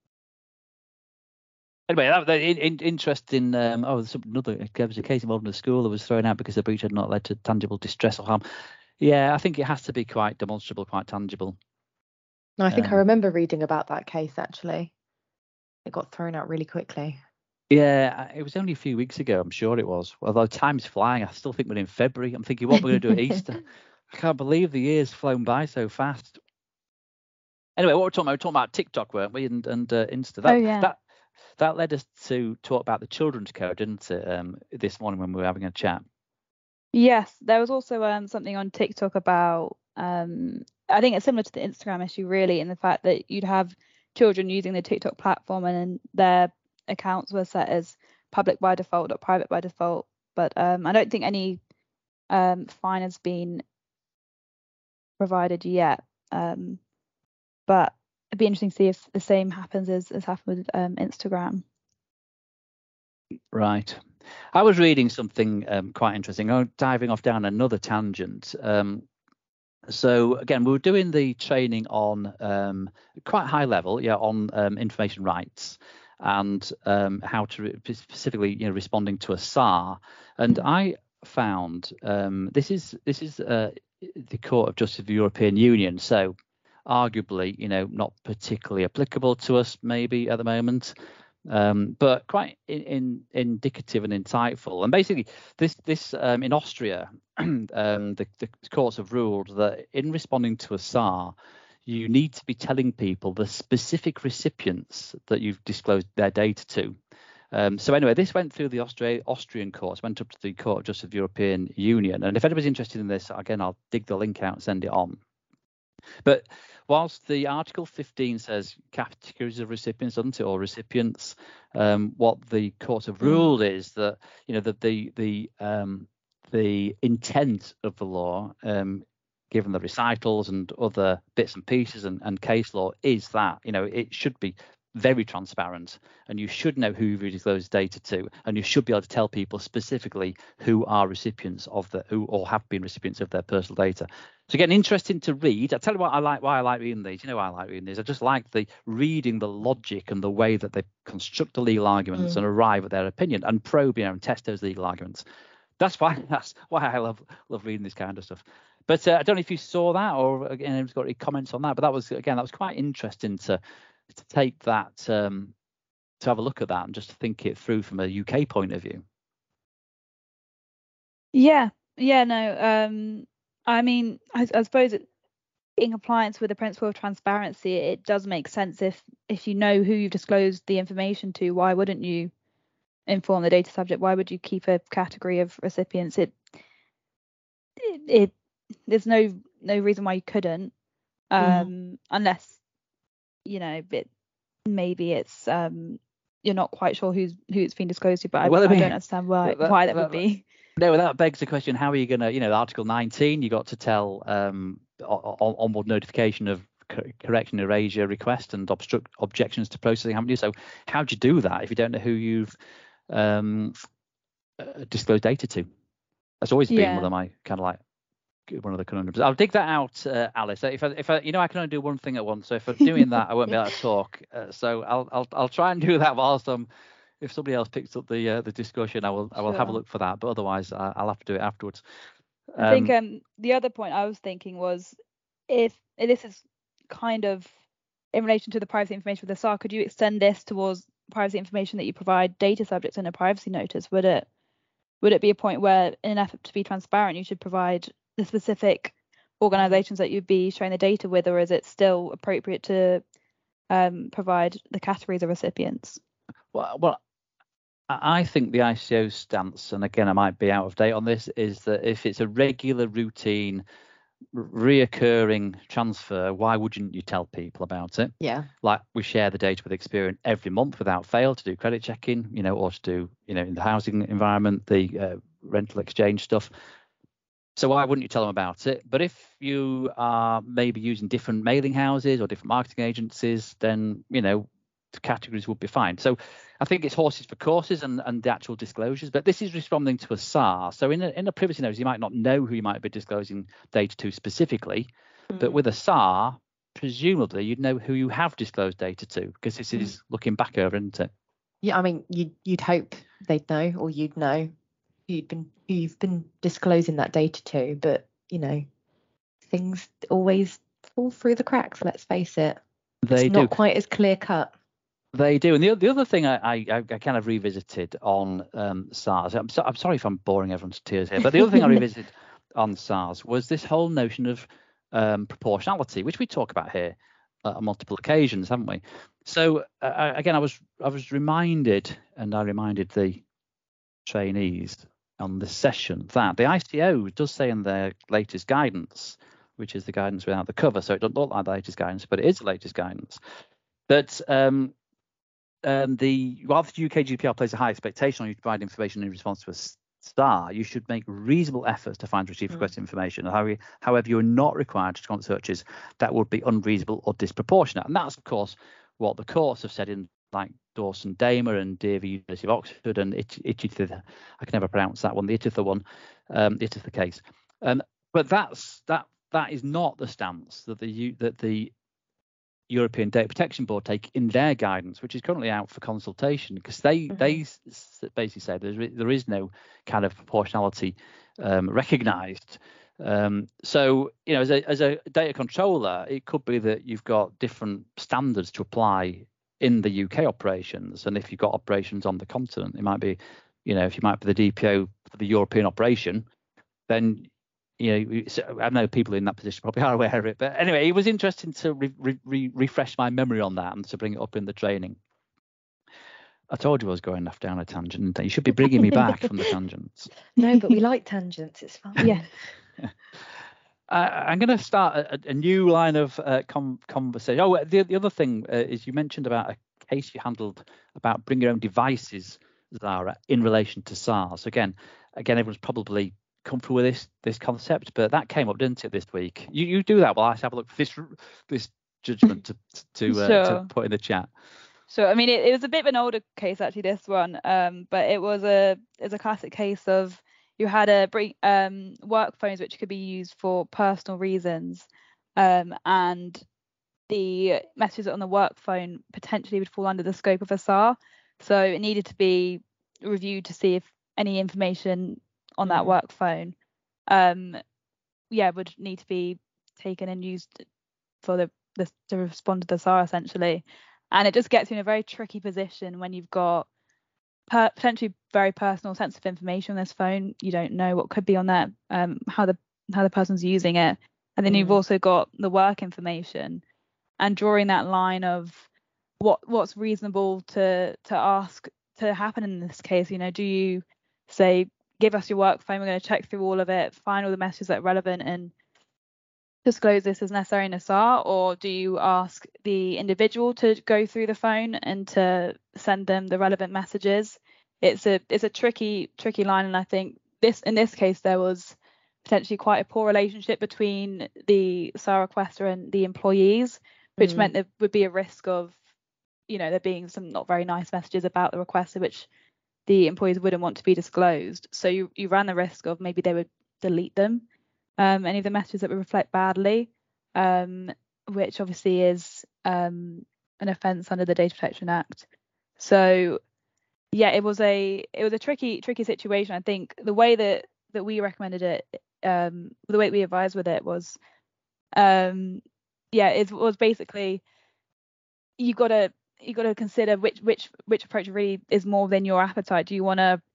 Anyway, that, that in, in, interesting. Um, oh, there's another there was a case involving a school that was thrown out because the breach had not led to tangible distress or harm. Yeah, I think it has to be quite demonstrable, quite tangible. No, I think um, I remember reading about that case, actually. It got thrown out really quickly. Yeah, it was only a few weeks ago, I'm sure it was. Although time's flying, I still think we're in February. I'm thinking, what we're going to do at Easter? I can't believe the year's flown by so fast. Anyway, what we're talking about, we were talking about TikTok, weren't we? And, and uh, Insta. That, oh, yeah. That, that led us to talk about the children's code, didn't it, um, this morning when we were having a chat? Yes, there was also um, something on TikTok about, um, I think it's similar to the Instagram issue, really, in the fact that you'd have children using the TikTok platform and their accounts were set as public by default or private by default. But um, I don't think any um, fine has been provided yet. Um, but it'd be interesting to see if the same happens as, as happened with um, Instagram. Right. I was reading something um, quite interesting. I'm diving off down another tangent. Um, so again, we were doing the training on um, quite high level, yeah, on um, information rights and um, how to re- specifically, you know, responding to a S A R. And I found um, this is this is uh, the Court of Justice of the European Union. So arguably, you know, not particularly applicable to us maybe at the moment. Um, but quite in, in, indicative and insightful. And basically, this this um, in Austria, um, the, the courts have ruled that in responding to a S A R, you need to be telling people the specific recipients that you've disclosed their data to. Um, so anyway, this went through the Austria, Austrian courts, went up to the Court of Justice of the European Union. And if anybody's interested in this, again, I'll dig the link out and send it on. But whilst the Article fifteen says categories of recipients, doesn't it, or recipients, um, what the courts have ruled mm. is that, you know, that the the um, the intent of the law, um, given the recitals and other bits and pieces and, and case law, is that, you know, it should be very transparent, and you should know who you've disclosed data to, and you should be able to tell people specifically who are recipients of the who or have been recipients of their personal data. So again, interesting to read. I'll tell you what I like why I like reading these. You know why I like reading these? I just like the reading the logic and the way that they construct the legal arguments mm. and arrive at their opinion and probe, you know, and test those legal arguments. That's why that's why I love love reading this kind of stuff. But uh, I don't know if you saw that or again, anyone's got any comments on that. But that was again that was quite interesting to. to take that, um, to have a look at that and just think it through from a U K point of view. Yeah, yeah, no. Um, I mean, I, I suppose it, in compliance with the principle of transparency, it does make sense if if you know who you've disclosed the information to, why wouldn't you inform the data subject? Why would you keep a category of recipients? It it, it there's no no reason why you couldn't, um, mm-hmm. unless, you know, it, maybe it's um you're not quite sure who's who it's been disclosed to, but I, well, I, mean, I don't understand why that, why that, that would be. No, that begs the question: how are you going to, you know, Article nineteen, you got to tell um on, onward notification of correction, erasure request and obstruct objections to processing, haven't you? So how do you do that if you don't know who you've um uh, disclosed data to? That's always been yeah. one of my kind of like one of the conundrums. I'll dig that out, uh, Alice. If I, if I, you know, I can only do one thing at once. So if I'm doing that, I won't be able to talk. Uh, so I'll, I'll, I'll try and do that whilst I'm if somebody else picks up the uh, the discussion, I will I will Sure. have a look for that. But otherwise, I, I'll have to do it afterwards. I think um the other point I was thinking was if this is kind of in relation to the privacy information with the S A R, could you extend this towards privacy information that you provide data subjects in a privacy notice? Would it would it be a point where, in an effort to be transparent, you should provide the specific organisations that you'd be sharing the data with, or is it still appropriate to um, provide the categories of recipients? Well, well, I think the I C O stance, and again, I might be out of date on this, is that if it's a regular, routine, reoccurring transfer, why wouldn't you tell people about it? Yeah. Like we share the data with Experian every month without fail to do credit checking, you know, or to do, you know, in the housing environment, the uh, rental exchange stuff. So why wouldn't you tell them about it? But if you are maybe using different mailing houses or different marketing agencies, then, you know, the categories would be fine. So I think it's horses for courses and, and the actual disclosures. But this is responding to a S A R. So in a, in a privacy notice, you might not know who you might be disclosing data to specifically. Mm. But with a S A R, presumably you'd know who you have disclosed data to, because this is mm. looking back over, isn't it? Yeah, I mean, you'd, you'd hope they'd know, or you'd know who you'd been who you've been disclosing that data to, but you know, things always fall through the cracks, let's face it. They it's do. Not quite as clear cut. They do. And the, the other thing I, I, I kind of revisited on um, S A Rs, I'm, so, I'm sorry if I'm boring everyone to tears here, but the other thing I revisited on S A Rs was this whole notion of um, proportionality, which we talk about here uh, on multiple occasions, haven't we? So uh, again, I was I was reminded, and I reminded the trainees on this session, that the I C O does say in their latest guidance, which is the guidance without the cover, so it doesn't look like the latest guidance, but it is the latest guidance, that um, um, the while the U K G D P R places a high expectation on you to provide information in response to a S A R, you should make reasonable efforts to find and receive requested information. However, however, you are not required to conduct searches that would be unreasonable or disproportionate. And that's, of course, what the courts have said in like Dawson Damer and Davy University of Oxford and Ititha, I can never pronounce that one, the Ititha one, um, the Ititha case. Um, but that's that that is not the stance that the that the European Data Protection Board take in their guidance, which is currently out for consultation, because they mm-hmm. they basically say there there is no kind of proportionality um, recognised. Um, so you know, as a as a data controller, it could be that you've got different standards to apply in the U K operations, and if you've got operations on the continent, it might be, you know, if you might be the D P O for the European operation, then you know, so I know people in that position probably are aware of it, but anyway, it was interesting to re- re- re- refresh my memory on that and to bring it up in the training. I told you I was going off down a tangent. You should be bringing me back from the tangents. No, but we like tangents. It's fine. Yeah. Uh, I'm going to start a, a new line of uh, com- conversation. Oh, the, the other thing uh, is you mentioned about a case you handled about bring your own devices, Zara, in relation to S A R S. Again, again, everyone's probably comfortable with this this concept, but that came up, didn't it, this week? You you do that while I have a look for this this judgment to to, uh, sure. to put in the chat. So I mean, it, it was a bit of an older case actually, this one, um, but it was a it's a classic case of you had a um, work phones which could be used for personal reasons, um, and the messages on the work phone potentially would fall under the scope of a S A R. So it needed to be reviewed to see if any information on that work phone, um, yeah, would need to be taken and used for the, the to respond to the S A R essentially. And it just gets you in a very tricky position when you've got per, potentially very personal, sensitive information on this phone. You don't know what could be on there, um, how the how the person's using it, and then mm. you've also got the work information, and drawing that line of what what's reasonable to to ask to happen in this case. You know, do you say, give us your work phone, we're going to check through all of it, find all the messages that are relevant and disclose this as necessary in a S A R, or do you ask the individual to go through the phone and to send them the relevant messages? It's a it's a tricky tricky line, and I think this in this case there was potentially quite a poor relationship between the S A R requester and the employees, which mm. meant there would be a risk of, you know, there being some not very nice messages about the requester which the employees wouldn't want to be disclosed. So you, you ran the risk of maybe they would delete them, um, any of the messages that would reflect badly, um, which obviously is um, an offence under the Data Protection Act. So yeah, it was a it was a tricky tricky situation. I think the way that that we recommended it, um, the way we advised with it was, um, yeah, it was basically you gotta you gotta consider which which which approach really is more than your appetite. Do you want to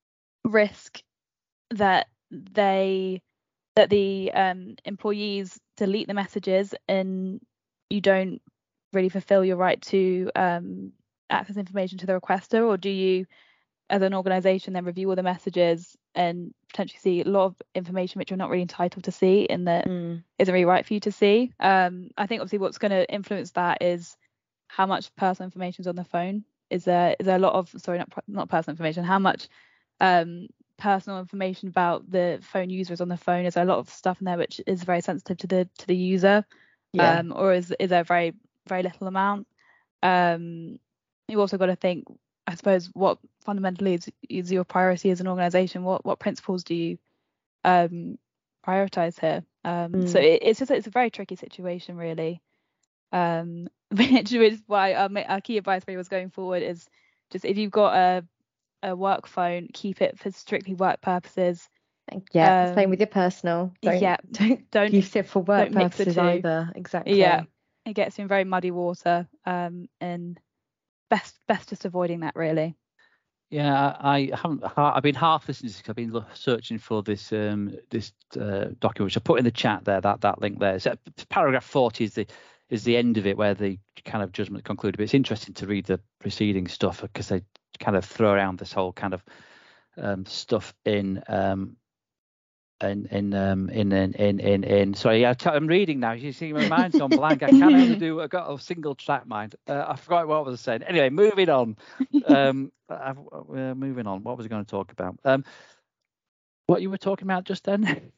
risk that they that the um, employees delete the messages and you don't really fulfill your right to um, access information to the requester, or do you, as an organization, then review all the messages and potentially see a lot of information which you're not really entitled to see and that Mm. isn't really right for you to see? Um, I think obviously what's going to influence that is how much personal information is on the phone. Is there is there a lot of sorry not not personal information? How much um, personal information about the phone user is on the phone? Is there a lot of stuff in there which is very sensitive to the to the user, Yeah. um, or is is there very very little amount? Um, you've also got to think, I suppose, what fundamentally is, is your priority as an organisation? What what principles do you um, prioritize here? Um, Mm. So it, it's just it's a very tricky situation, really. Um, which is why our, ma- our key advice for you was going forward is just if you've got a a work phone, keep it for strictly work purposes. Yeah, same Um, with your personal. Don't yeah, don't, don't use it for work don't mix the purposes two. either. Exactly. Yeah, it gets you in very muddy water. Um, and best best just avoiding that, really. Yeah, I haven't. I've been half listening to this. I've been lo- searching for this um, this uh, document, which I put in the chat there. That that link there. So paragraph forty is the is the end of it, where the kind of judgment concluded. But it's interesting to read the preceding stuff because they kind of throw around this whole kind of um, stuff in um, in in um in in in in, in. Sorry, yeah, t- I'm reading now. You see, my mind's gone blank. I can only do. I got a single track mind. Uh, I forgot what I was saying. Anyway, moving on. Um, I've, uh, moving on. What was I going to talk about? Um, what you were talking about just then?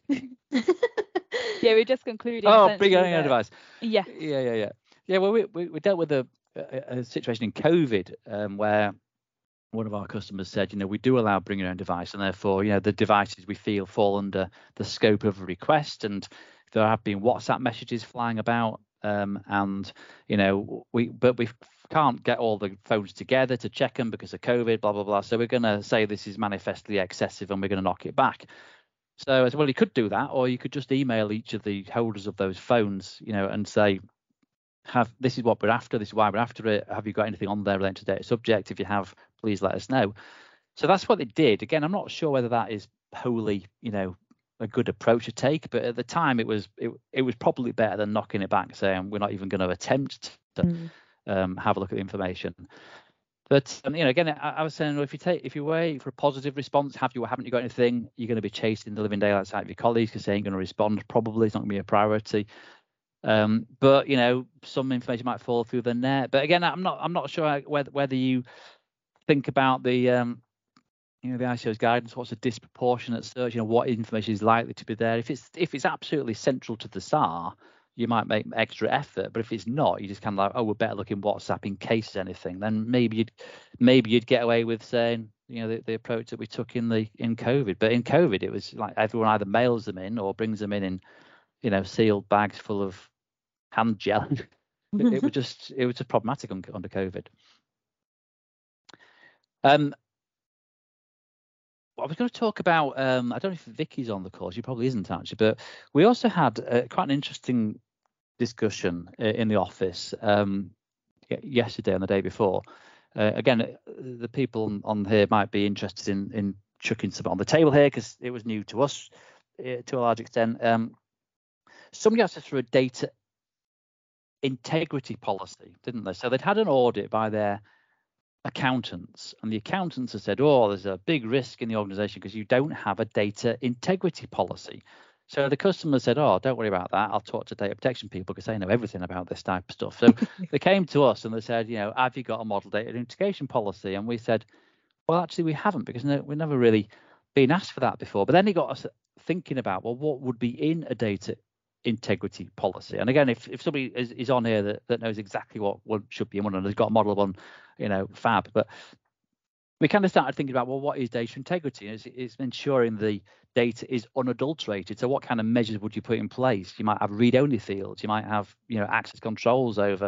Yeah, we're just concluding. Oh, essentially bring your own that- advice. Yeah. Yeah, yeah, yeah. Yeah, well, we we, we dealt with a, a, a situation in COVID um, where one of our customers said, you know, we do allow bring your own device, and therefore, you know, the devices we feel fall under the scope of a request, and there have been WhatsApp messages flying about, um, and you know, we but we can't get all the phones together to check them because of COVID, blah blah blah. So we're going to say this is manifestly excessive, and we're going to knock it back. So as well, you could do that, or you could just email each of the holders of those phones, you know, and say, have this is what we're after, this is why we're after it. Have you got anything on there related to data subject? If you have, please let us know. So that's what they did. Again, I'm not sure whether that is wholly, you know, a good approach to take, but at the time it was it, it was probably better than knocking it back, saying we're not even going to attempt to Mm. um, have a look at the information. But um, you know, again, I, I was saying, well, if you take if you wait for a positive response, have you or haven't you got anything? You're going to be chasing the living daylights out of your colleagues because they ain't going to respond. Probably it's not going to be a priority. Um, but you know, some information might fall through the net. But again, I'm not I'm not sure whether whether you think about the um, you know, the I C O's guidance. What's a disproportionate search? You know, what information is likely to be there? If it's if it's absolutely central to the S A R, you might make extra effort. But if it's not, you just kind of like, oh, we're better looking WhatsApp in case there's anything. Then maybe you'd maybe you'd get away with saying, you know, the, the approach that we took in the in COVID. But in COVID, it was like everyone either mails them in or brings them in in you know sealed bags full of hand gel. it, it was just it was just problematic on, under COVID. Um, I was going to talk about. Um, I don't know if Vicky's on the call. She probably isn't actually, but we also had uh, quite an interesting discussion uh, in the office um, yesterday and the day before. Uh, again, the people on, on here might be interested in in chucking something on the table here because it was new to us uh, to a large extent. Um, somebody asked us for a data integrity policy, didn't they? So they'd had an audit by their accountants, and the accountants have said, oh, there's a big risk in the organization because you don't have a data integrity policy. So the customer said, oh, don't worry about that. I'll talk to data protection people because they know everything about this type of stuff. So they came to us and they said, you know, have you got a model data integration policy? And we said, well, actually, we haven't because no, we've never really been asked for that before. But then he got us thinking about, well, what would be in a data integrity policy? And again, if, if somebody is, is on here that, that knows exactly what one should be in one and has got a model of one, you know, fab. But we kind of started thinking about, well, what is data integrity? It's, it's ensuring the data is unadulterated. So what kind of measures would you put in place? You might have read-only fields. You might have, you know, access controls over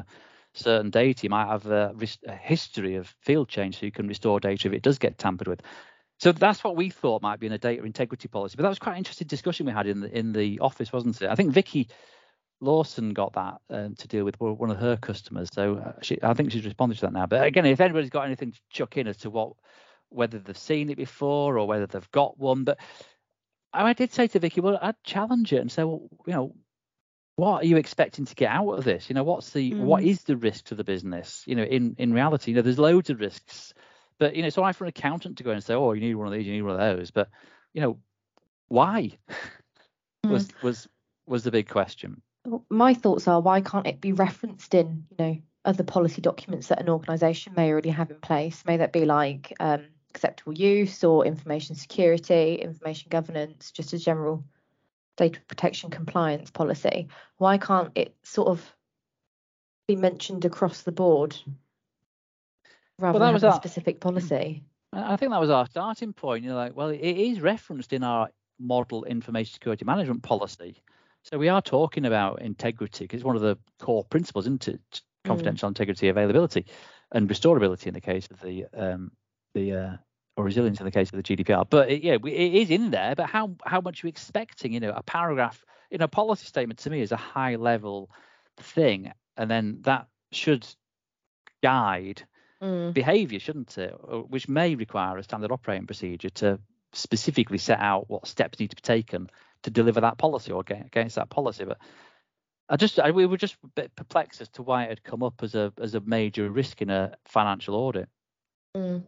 certain data. You might have a, a history of field change, so you can restore data if it does get tampered with. So that's what we thought might be in a data integrity policy. But that was quite an interesting discussion we had in the in the office, wasn't it? I think Vicky Lawson got that um, to deal with one of her customers. So uh, she, I think she's responded to that now. But again, if anybody's got anything to chuck in as to what, whether they've seen it before or whether they've got one. But I did say to Vicky, well, I'd challenge it and say, well, you know, what are you expecting to get out of this? You know, what's the, mm. what is the risk to the business? You know, in, in reality, you know, there's loads of risks. But, you know, it's all right for an accountant to go and say, oh, you need one of these, you need one of those. But, you know, why mm. was was was the big question. My thoughts are, why can't it be referenced in, you know, other policy documents that an organisation may already have in place? May that be like um, acceptable use or information security, information governance, just a general data protection compliance policy. Why can't it sort of be mentioned across the board rather well, than a specific policy? I think that was our starting point. You know, like, well, it is referenced in our model information security management policy. So we are talking about integrity because it's one of the core principles, isn't it? Confidential mm. integrity, availability, and restorability in the case of the um, the uh, or resilience in the case of the G D P R. But it, yeah, it is in there. But how how much are you expecting? You know, a paragraph in a policy statement to me is a high level thing, and then that should guide mm. behaviour, shouldn't it? Which may require a standard operating procedure to specifically set out what steps need to be taken to deliver that policy or against that policy. But I just I, we were just a bit perplexed as to why it had come up as a as a major risk in a financial audit. Mm.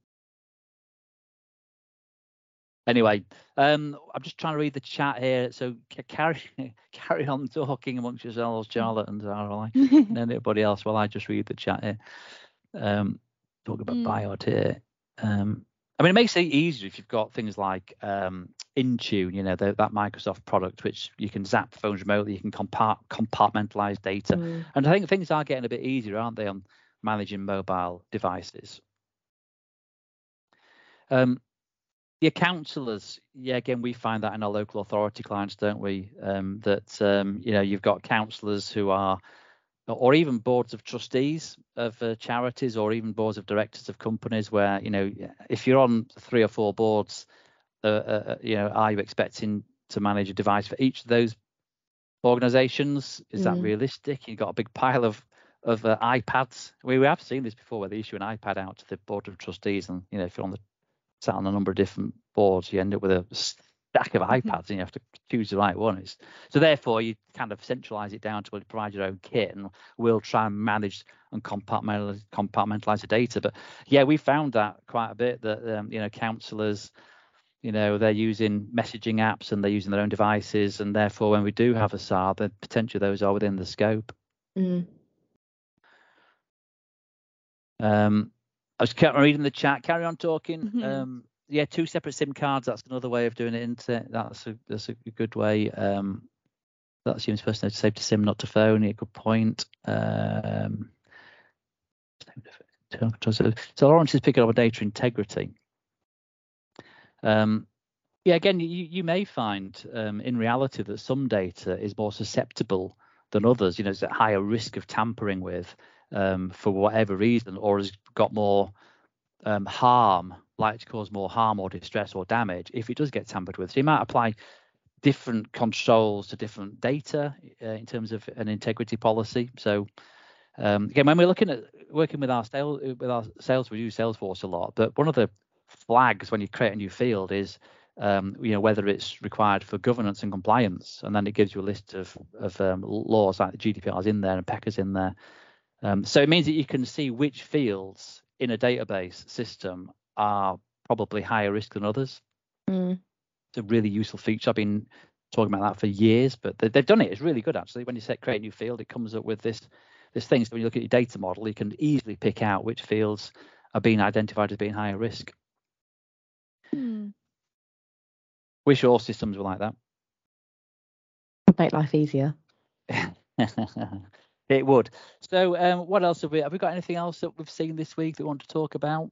Anyway, um, I'm just trying to read the chat here. So carry carry on talking amongst yourselves, Charlotte and Zara, and anybody else, while I just read the chat here. Um, talk about mm. Biod here. Um, I mean, it makes it easier if you've got things like um, Intune, you know, the, that Microsoft product, which you can zap phones remotely, you can compart- compartmentalize data. Mm. And I think things are getting a bit easier, aren't they, on managing mobile devices. Um, yeah, counsellors, yeah, again, we find that in our local authority clients, don't we? Um, that, um, you know, you've got counsellors who are, or even boards of trustees of uh, charities, or even boards of directors of companies where, you know, if you're on three or four boards, uh, uh, you know, are you expecting to manage a device for each of those organisations? Is mm. that realistic? You've got a big pile of of uh, iPads. We, we have seen this before, where they issue an iPad out to the board of trustees, and, you know, if you're on the sat on a number of different boards, you end up with a stack of iPads and you have to choose the right one. It's, so therefore you kind of centralize it down to, well, provide your own kit and we'll try and manage and compartmentalize, compartmentalize the data. But yeah, we found that quite a bit, that um, you know, counsellors, you know, they're using messaging apps and they're using their own devices, and therefore when we do have a S A R, the potentially those are within the scope. Mm. Um, I was reading the chat. Carry on talking. Mm-hmm. Um, yeah, two separate SIM cards. That's another way of doing it, isn't it? That's a that's a good way. Um, that assumes person to save to SIM, not to phone. Yeah, good point. Um, so Lawrence is picking up on data integrity. Um, yeah, again, you you may find um, in reality that some data is more susceptible than others. You know, it's at higher risk of tampering with. Um, for whatever reason, or has got more um, harm, like to cause more harm or distress or damage if it does get tampered with. So you might apply different controls to different data uh, in terms of an integrity policy. So um, again, when we're looking at working with our sales, with our sales, we use Salesforce a lot. But one of the flags when you create a new field is um, you know, whether it's required for governance and compliance, and then it gives you a list of of um, laws like the G D P R is in there and P E C A's in there. Um, so it means that you can see which fields in a database system are probably higher risk than others. Mm. It's a really useful feature. I've been talking about that for years, but they, they've done it. It's really good, actually. When you set create a new field, it comes up with this this thing. So when you look at your data model, you can easily pick out which fields are being identified as being higher risk. Mm. Wish all systems were like that. Would make life easier. It would. So um, what else have we have we got anything else that we've seen this week that we want to talk about?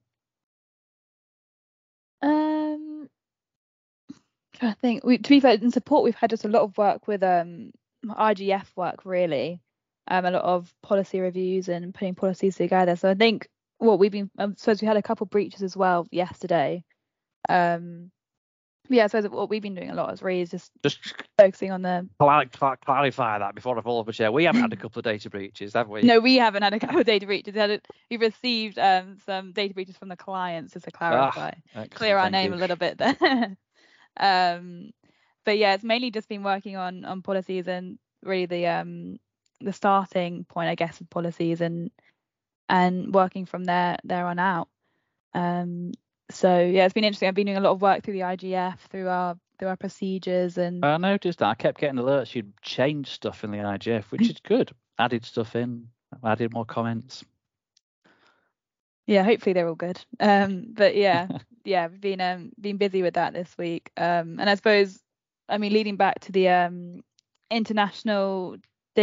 Um I think we, to be fair, in support we've had just a lot of work with um I G F work really. um, a lot of policy reviews and putting policies together. So I think what we've been, I suppose we had a couple breaches as well yesterday. Um, yeah, so what we've been doing a lot is really just Just focusing on the. clarify that before I fall off a chair. We haven't had a couple of data breaches, have we? No, we haven't had a couple of data breaches. We had a, we've received um, some data breaches from the clients, just to clarify, Ah, clear our thank name you. a little bit there. um, but yeah, it's mainly just been working on on policies and really the um the starting point, I guess, of policies and and working from there there on out. Um, so yeah, it's been interesting. I've been doing a lot of work through the I G F, through our through our procedures, and I noticed that. I kept getting alerts. You'd changed stuff in the I G F, which is good. Added stuff in, added more comments. yeah, hopefully they're all good. Um, but yeah, yeah, we've been um been busy with that this week. Um, and I suppose, I mean, leading back to the um international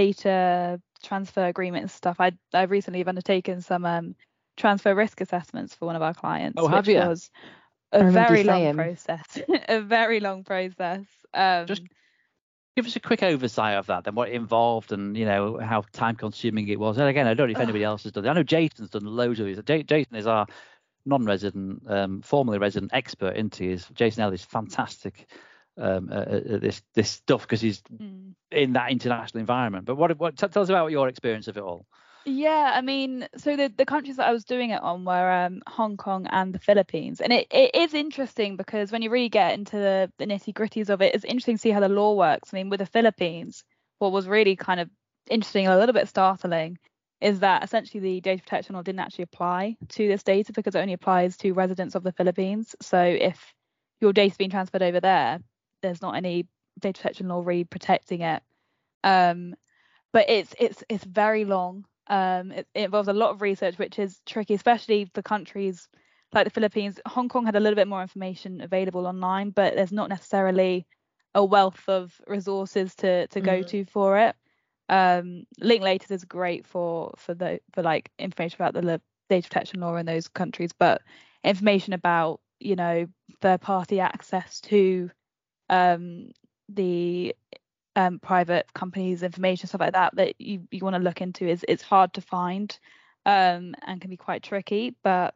data transfer agreement and stuff, I I've recently have undertaken some um transfer risk assessments for one of our clients, Oh, have which you? was I a remember very you long saying. process, a very long process. Um, Just give us a quick oversight of that, then what it involved, and you know how time consuming it was. And again, I don't know if anybody else has done it. I know Jason's done loads of these. J- Jason is our non-resident, um, formerly resident expert into his. Jason Ellis, fantastic um, at, at this this stuff because he's mm. in that international environment. But what what t- tell us about your experience of it all. Yeah, I mean, so the, the countries that I was doing it on were um, Hong Kong and the Philippines. And it, it is interesting because when you really get into the, the nitty gritties of it, it's interesting to see how the law works. I mean, with the Philippines, what was really kind of interesting and a little bit startling is that essentially the data protection law didn't actually apply to this data because it only applies to residents of the Philippines. So if your data's being transferred over there, there's not any data protection law really protecting it. Um, but it's it's it's very long. Um, it, it involves a lot of research, which is tricky, especially for countries like the Philippines. Hong Kong had a little bit more information available online, but there's not necessarily a wealth of resources to to go Mm. to for it. Um, Linklaters is great for for the for like information about the le- data protection law in those countries, but information about you know third party access to um, the Um, private companies information, stuff like that that you, you want to look into is it's hard to find um and can be quite tricky, but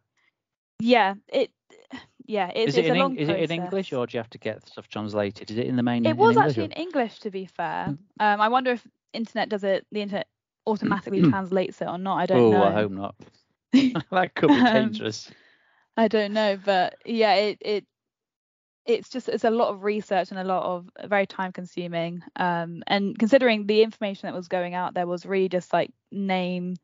yeah it yeah it's, Is it it's in a long Eng- is it in English, process. or do you have to get stuff translated? Is it in the main It in, in was English? actually Or? in English, to be fair. um I wonder if internet does it the internet automatically translates it or not. I don't Oh, know. I hope not. That could be um, dangerous. I don't know, but yeah it it it's just it's a lot of research and a lot of very time consuming, um and considering the information that was going out there was really just like name,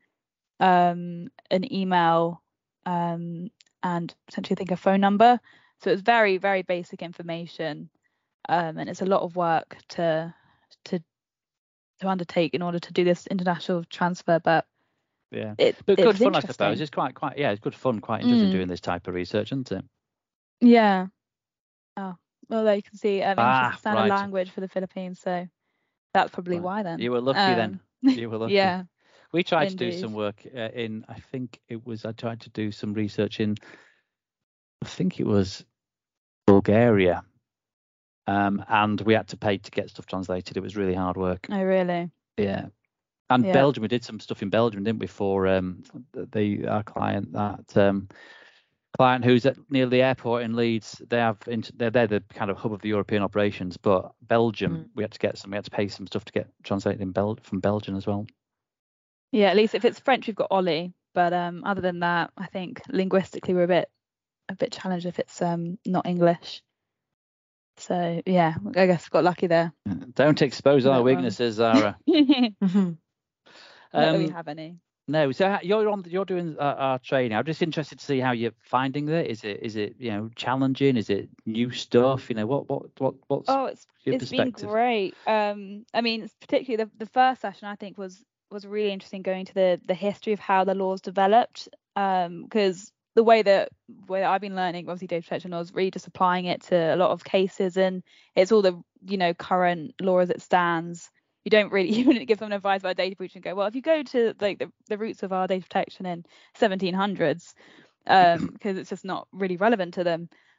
um an email, um and potentially I think a phone number, so it's very very basic information, um and it's a lot of work to to to undertake in order to do this international transfer, but Yeah, it but good it's fun, I suppose. interesting. It's quite quite yeah, it's good fun, quite interesting Mm, doing this type of research, isn't it? yeah. Oh, well, there you can see um, English is the Ah, standard right. language for the Philippines, so that's probably Right. why then. You were lucky then. Um, You were lucky. yeah, We tried to do indeed. some work uh, in. I think it was. I tried to do some research in. I think it was Bulgaria. Um, and we had to pay to get stuff translated. It was really hard work. Oh, really? Yeah. And Yeah. Belgium, we did some stuff in Belgium, didn't we? For um, the our client, that um, client who's at near the airport in Leeds. They have inter- they're they're the kind of hub of the European operations. But Belgium, Mm. we had to get some. We had to pay some stuff to get translated in Bel from Belgium as well. Yeah, at least if it's French, we've got Ollie. But um, other than that, I think linguistically we're a bit a bit challenged if it's um not English. So yeah, I guess we got lucky there. Don't expose Got our it wrong. weaknesses, Zara. Mhm. Not that we Um, have any. no, so how- you're on. You're doing uh, our training. I'm just interested to see how you're finding it. Is it is it you know challenging? Is it new stuff? You know what what what what's Oh, it's your it's been perspective? great. Um, I mean, it's particularly the the first session I think was was really interesting, going to the the history of how the laws developed. Um, because the way that way that I've been learning, obviously data protection laws, really just applying it to a lot of cases, and it's all the you know current law as it stands. You don't really you wouldn't give someone advice about data breach and go, well, if you go to like the, the roots of our data protection in seventeen hundreds, um, because it's just not really relevant to them.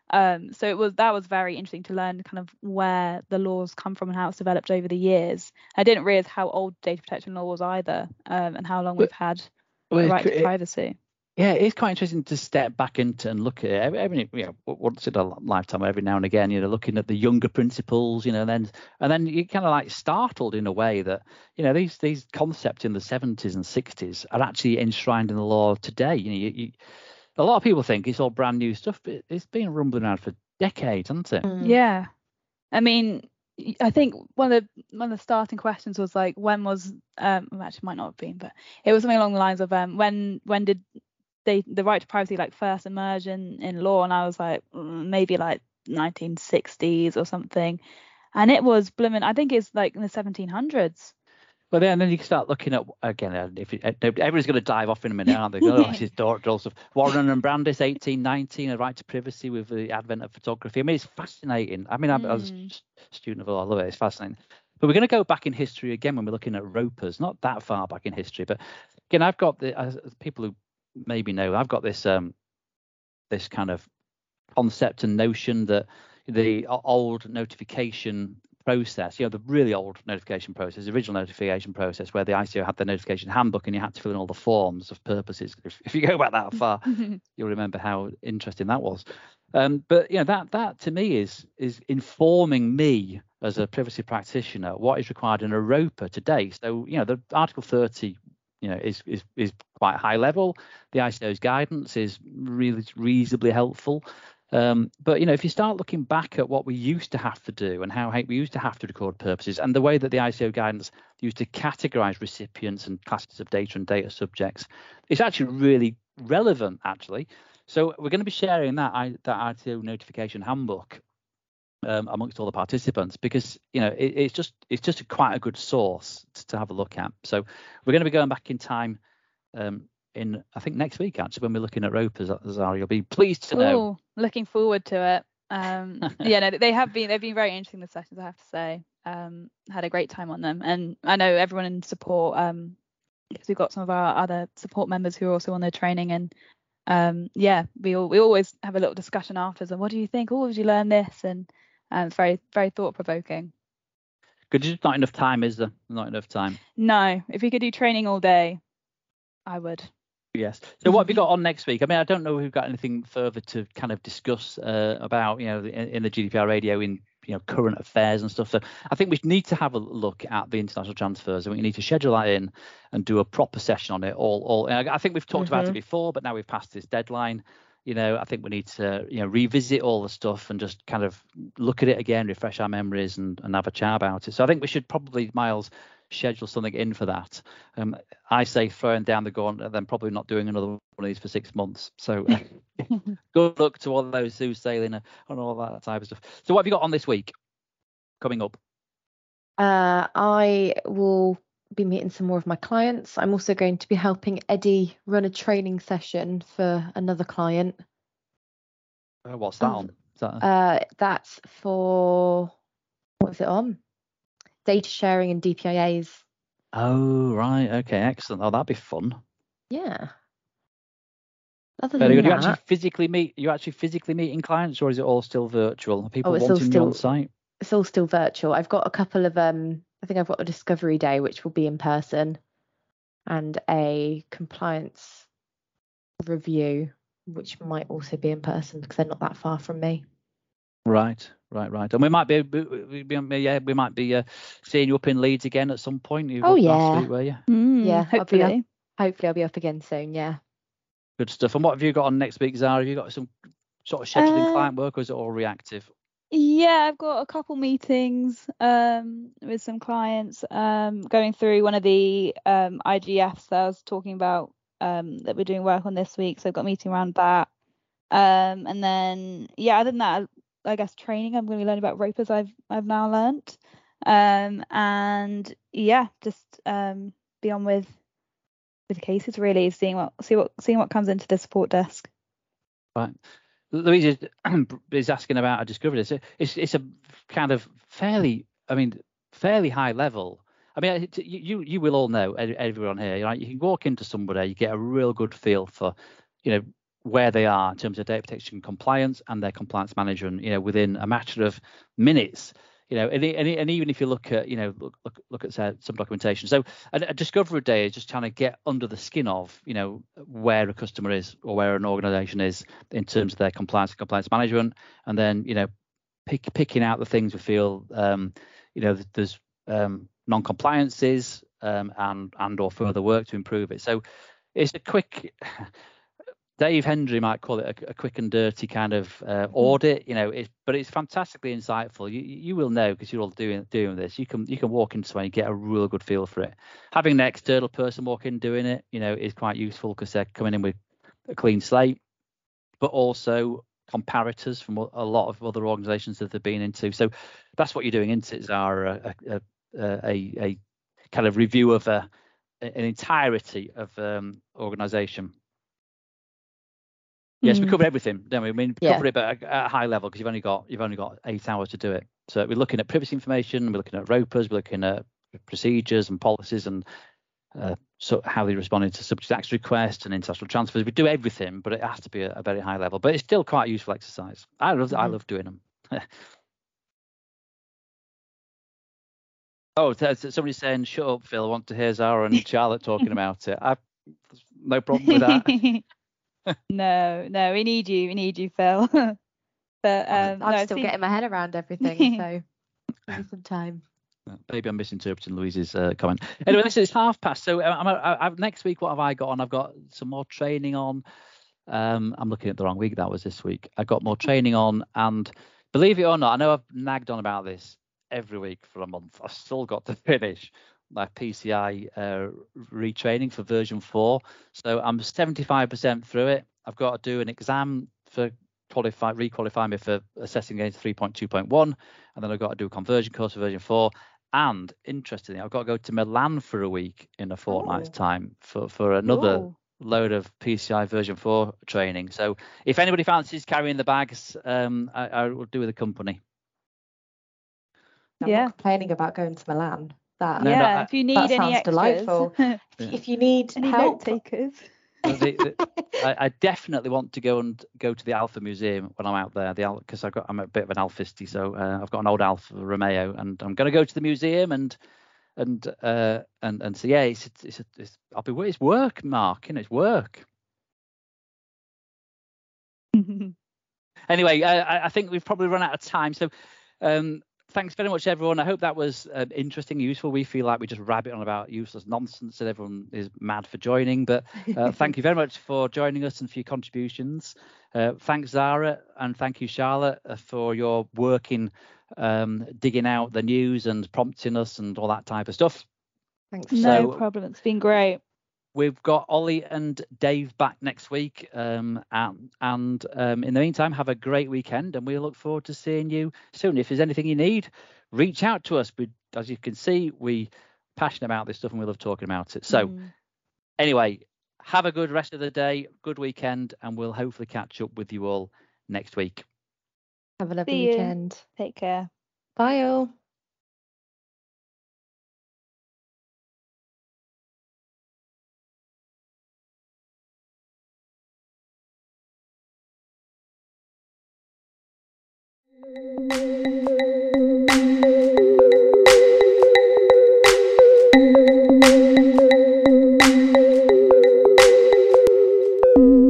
Um, so it was that was very interesting to learn kind of where the laws come from and how it's developed over the years. I didn't realize how old data protection law was either, um, and how long But, we've had well, a right it, to privacy. Yeah, it's quite interesting to step back into and look at it. Every, every you know, once in a lifetime, every now and again, you know, looking at the younger principles, you know, and then and then you're kind of like startled in a way that, you know, these these concepts in the seventies and sixties are actually enshrined in the law today. You know, you, you, a lot of people think it's all brand new stuff, but it's been rumbling around for decades, hasn't it? Mm. Yeah, I mean, I think one of the one of the starting questions was like, when was um actually might not have been, but it was something along the lines of um when when did they the right to privacy like first emerge in in law, and I was like, mm, maybe like nineteen sixties or something, and it was blooming, I think it's like in the seventeen hundreds. But then, then you can start looking at, again, uh, if it, everybody's going to dive off in a minute, aren't they? Oh, this is doctoral stuff. Warren and Brandis, eighteen nineteen, a right to privacy with the advent of photography. I mean, it's fascinating. I mean, mm. I, I was a student of law, I love it. It's fascinating. But we're going to go back in history again when we're looking at ropers, not that far back in history. But again, I've got the as people who maybe know, I've got this um this kind of concept and notion that the old notification process, you know, the really old notification process, the original notification process, where the I C O had the notification handbook and you had to fill in all the forms of purposes. If, if you go back that far, you'll remember how interesting that was. Um, but you know, that that to me is is informing me as a privacy practitioner what is required in a ROPA today. So you know, the Article thirty, you know, is is is quite high level. The I C O's guidance is really reasonably helpful. Um, but, you know, if you start looking back at what we used to have to do and how we used to have to record purposes and the way that the I C O guidance used to categorize recipients and classes of data and data subjects, it's actually really relevant, actually. So we're going to be sharing that, that I C O notification handbook um, amongst all the participants because, you know, it, it's just it's just a, quite a good source to, to have a look at. So we're going to be going back in time um, in I think next week actually when we're looking at ropers. Zara, you'll be pleased to know. Ooh, looking forward to it. Um yeah, no, they have been they've been very interesting, the sessions, I have to say. Um had a great time on them, and I know everyone in support, um because we've got some of our other support members who are also on their training, and um yeah, we all we always have a little discussion afterwards, and what do you think? Oh, did you learn this? And um, it's very very thought provoking. Good, just not enough time, is there? Not enough time. No, if we could do training all day, I would. Yes. So what have you got on next week? I mean, I don't know if we've got anything further to kind of discuss uh, about, you know, in, in the G D P R radio in, you know, current affairs and stuff. So I think we need to have a look at the international transfers, and we need to schedule that in and do a proper session on it. All, all. I think we've talked mm-hmm. about it before, but now we've passed this deadline. You know, I think we need to, you know, revisit all the stuff and just kind of look at it again, refresh our memories, and, and have a chat about it. So I think we should probably, Miles, schedule something in for that. Um, I say throwing down the gauntlet, then probably not doing another one of these for six months. So uh, good luck to all those who sailing and all that type of stuff. So what have you got on this week coming up? Uh, I will be meeting some more of my clients. I'm also going to be helping Eddie run a training session for another client. Uh, what's that um, on? Is that a... uh, that's for, what's it on? Data sharing and D P I As. Oh, right. Okay, excellent. Oh, that'd be fun. Yeah. Other Very than good. that, You actually physically meet you actually physically meeting clients, or is it all still virtual? Are people oh, it's wanting all still, you on site? It's all still virtual. I've got a couple of um I think I've got a discovery day which will be in person, and a compliance review which might also be in person because they're not that far from me. Right, right, right. And we might be, we, we, yeah, we might be uh, seeing you up in Leeds again at some point. You oh yeah, last week, were you? Mm, yeah, hopefully. I'll be up, hopefully I'll be up again soon. Yeah. Good stuff. And what have you got on next week, Zara? Have you got some sort of scheduling uh, client work, or is it all reactive? Yeah, I've got a couple meetings um, with some clients, um, going through one of the um, I G Fs that I was talking about, um, that we're doing work on this week. So I've got a meeting around that. Um, and then, yeah, other than that, I guess training, I'm going to be learning about ropers I've I've now learnt. Um, and yeah, just um, be on with with cases, really, seeing what see what seeing what comes into the support desk. Right. Louise is, is asking about a discovery. It's, it's it's a kind of fairly, I mean, fairly high level. I mean, you you will all know, everyone here, right? You can walk into somebody, you get a real good feel for, you know, where they are in terms of data protection compliance and their compliance management, you know, within a matter of minutes. You know, and, and, and even if you look at, you know, look look, look at say, some documentation. So a, a discovery day is just trying to get under the skin of, you know, where a customer is or where an organisation is in terms of their compliance and compliance management, and then, you know, pick, picking out the things we feel, um, you know, there's um, non-compliances um, and and or further work to improve it. So it's a quick. Dave Hendry might call it a, a quick and dirty kind of uh, audit, you know, it, but it's fantastically insightful. You you will know because you're all doing doing this. You can you can walk into somewhere and get a real good feel for it. Having an external person walk in doing it, you know, is quite useful because they're coming in with a clean slate, but also comparators from a lot of other organisations that they've been into. So that's what you're doing, isn't it? Is our a a, a, a kind of review of a, an entirety of um, organisation. Yes, we cover everything, don't we? I mean, Yeah. cover it, but at a high level because you've only got you've only got eight hours to do it. So we're looking at privacy information, we're looking at ROPAs, we're looking at procedures and policies, and uh, so how they responded to subject access requests and international transfers. We do everything, but it has to be a, a very high level. But it's still quite a useful exercise. I love mm-hmm. I love doing them. Oh, somebody's saying, "Shut up, Phil. I want to hear Zara and Charlotte talking about it." I've no problem with that. no, no, we need you. We need you, Phil. But um, I'm no, still seen... getting my head around everything, so give me some time. Maybe I'm misinterpreting Louise's uh, comment. Anyway, listen, it's half past. So I'm, I'm, I'm, next week, what have I got on? I've got some more training on. Um, I'm looking at the wrong week. That was this week. I got more training on, and believe it or not, I know I've nagged on about this every week for a month. I've still got to finish my P C I uh, retraining for version four. So I'm seventy-five percent through it. I've got to do an exam for qualify, re-qualify me for assessing against three point two point one, and then I've got to do a conversion course for version four. And interestingly, I've got to go to Milan for a week in a fortnight's oh. time for, for another Ooh. load of P C I version four training. So if anybody fancies carrying the bags, um, I, I will do with the company. I'm yeah. not complaining about going to Milan. That, yeah, no, I, if you need that any sounds extras. delightful. yeah. If you need any help, note takers. the, the, I, I definitely want to go and go to the Alfa Museum when I'm out there. The because I got I'm a bit of an Alfisty, so uh, I've got an old Alfa Romeo, and I'm going to go to the museum and and uh, and and so yeah, it's it's, it's, it's I'll be it's work, Mark. You know, it's work. Anyway, I, I think we've probably run out of time, so. Um, Thanks very much, everyone. I hope that was uh, interesting, useful. We feel like we just rabbit on about useless nonsense and everyone is mad for joining. But uh, thank you very much for joining us and for your contributions. Uh, thanks, Zara, and thank you, Charlotte, uh, for your work in um, digging out the news and prompting us and all that type of stuff. Thanks. No so, problem. It's been great. We've got Ollie and Dave back next week. Um, and and um, in the meantime, have a great weekend, and we look forward to seeing you soon. If there's anything you need, reach out to us. We, as you can see, we passionate about this stuff and we love talking about it. So mm. anyway, have a good rest of the day, good weekend, and we'll hopefully catch up with you all next week. Have a lovely weekend. Take care. Bye all. Thank you.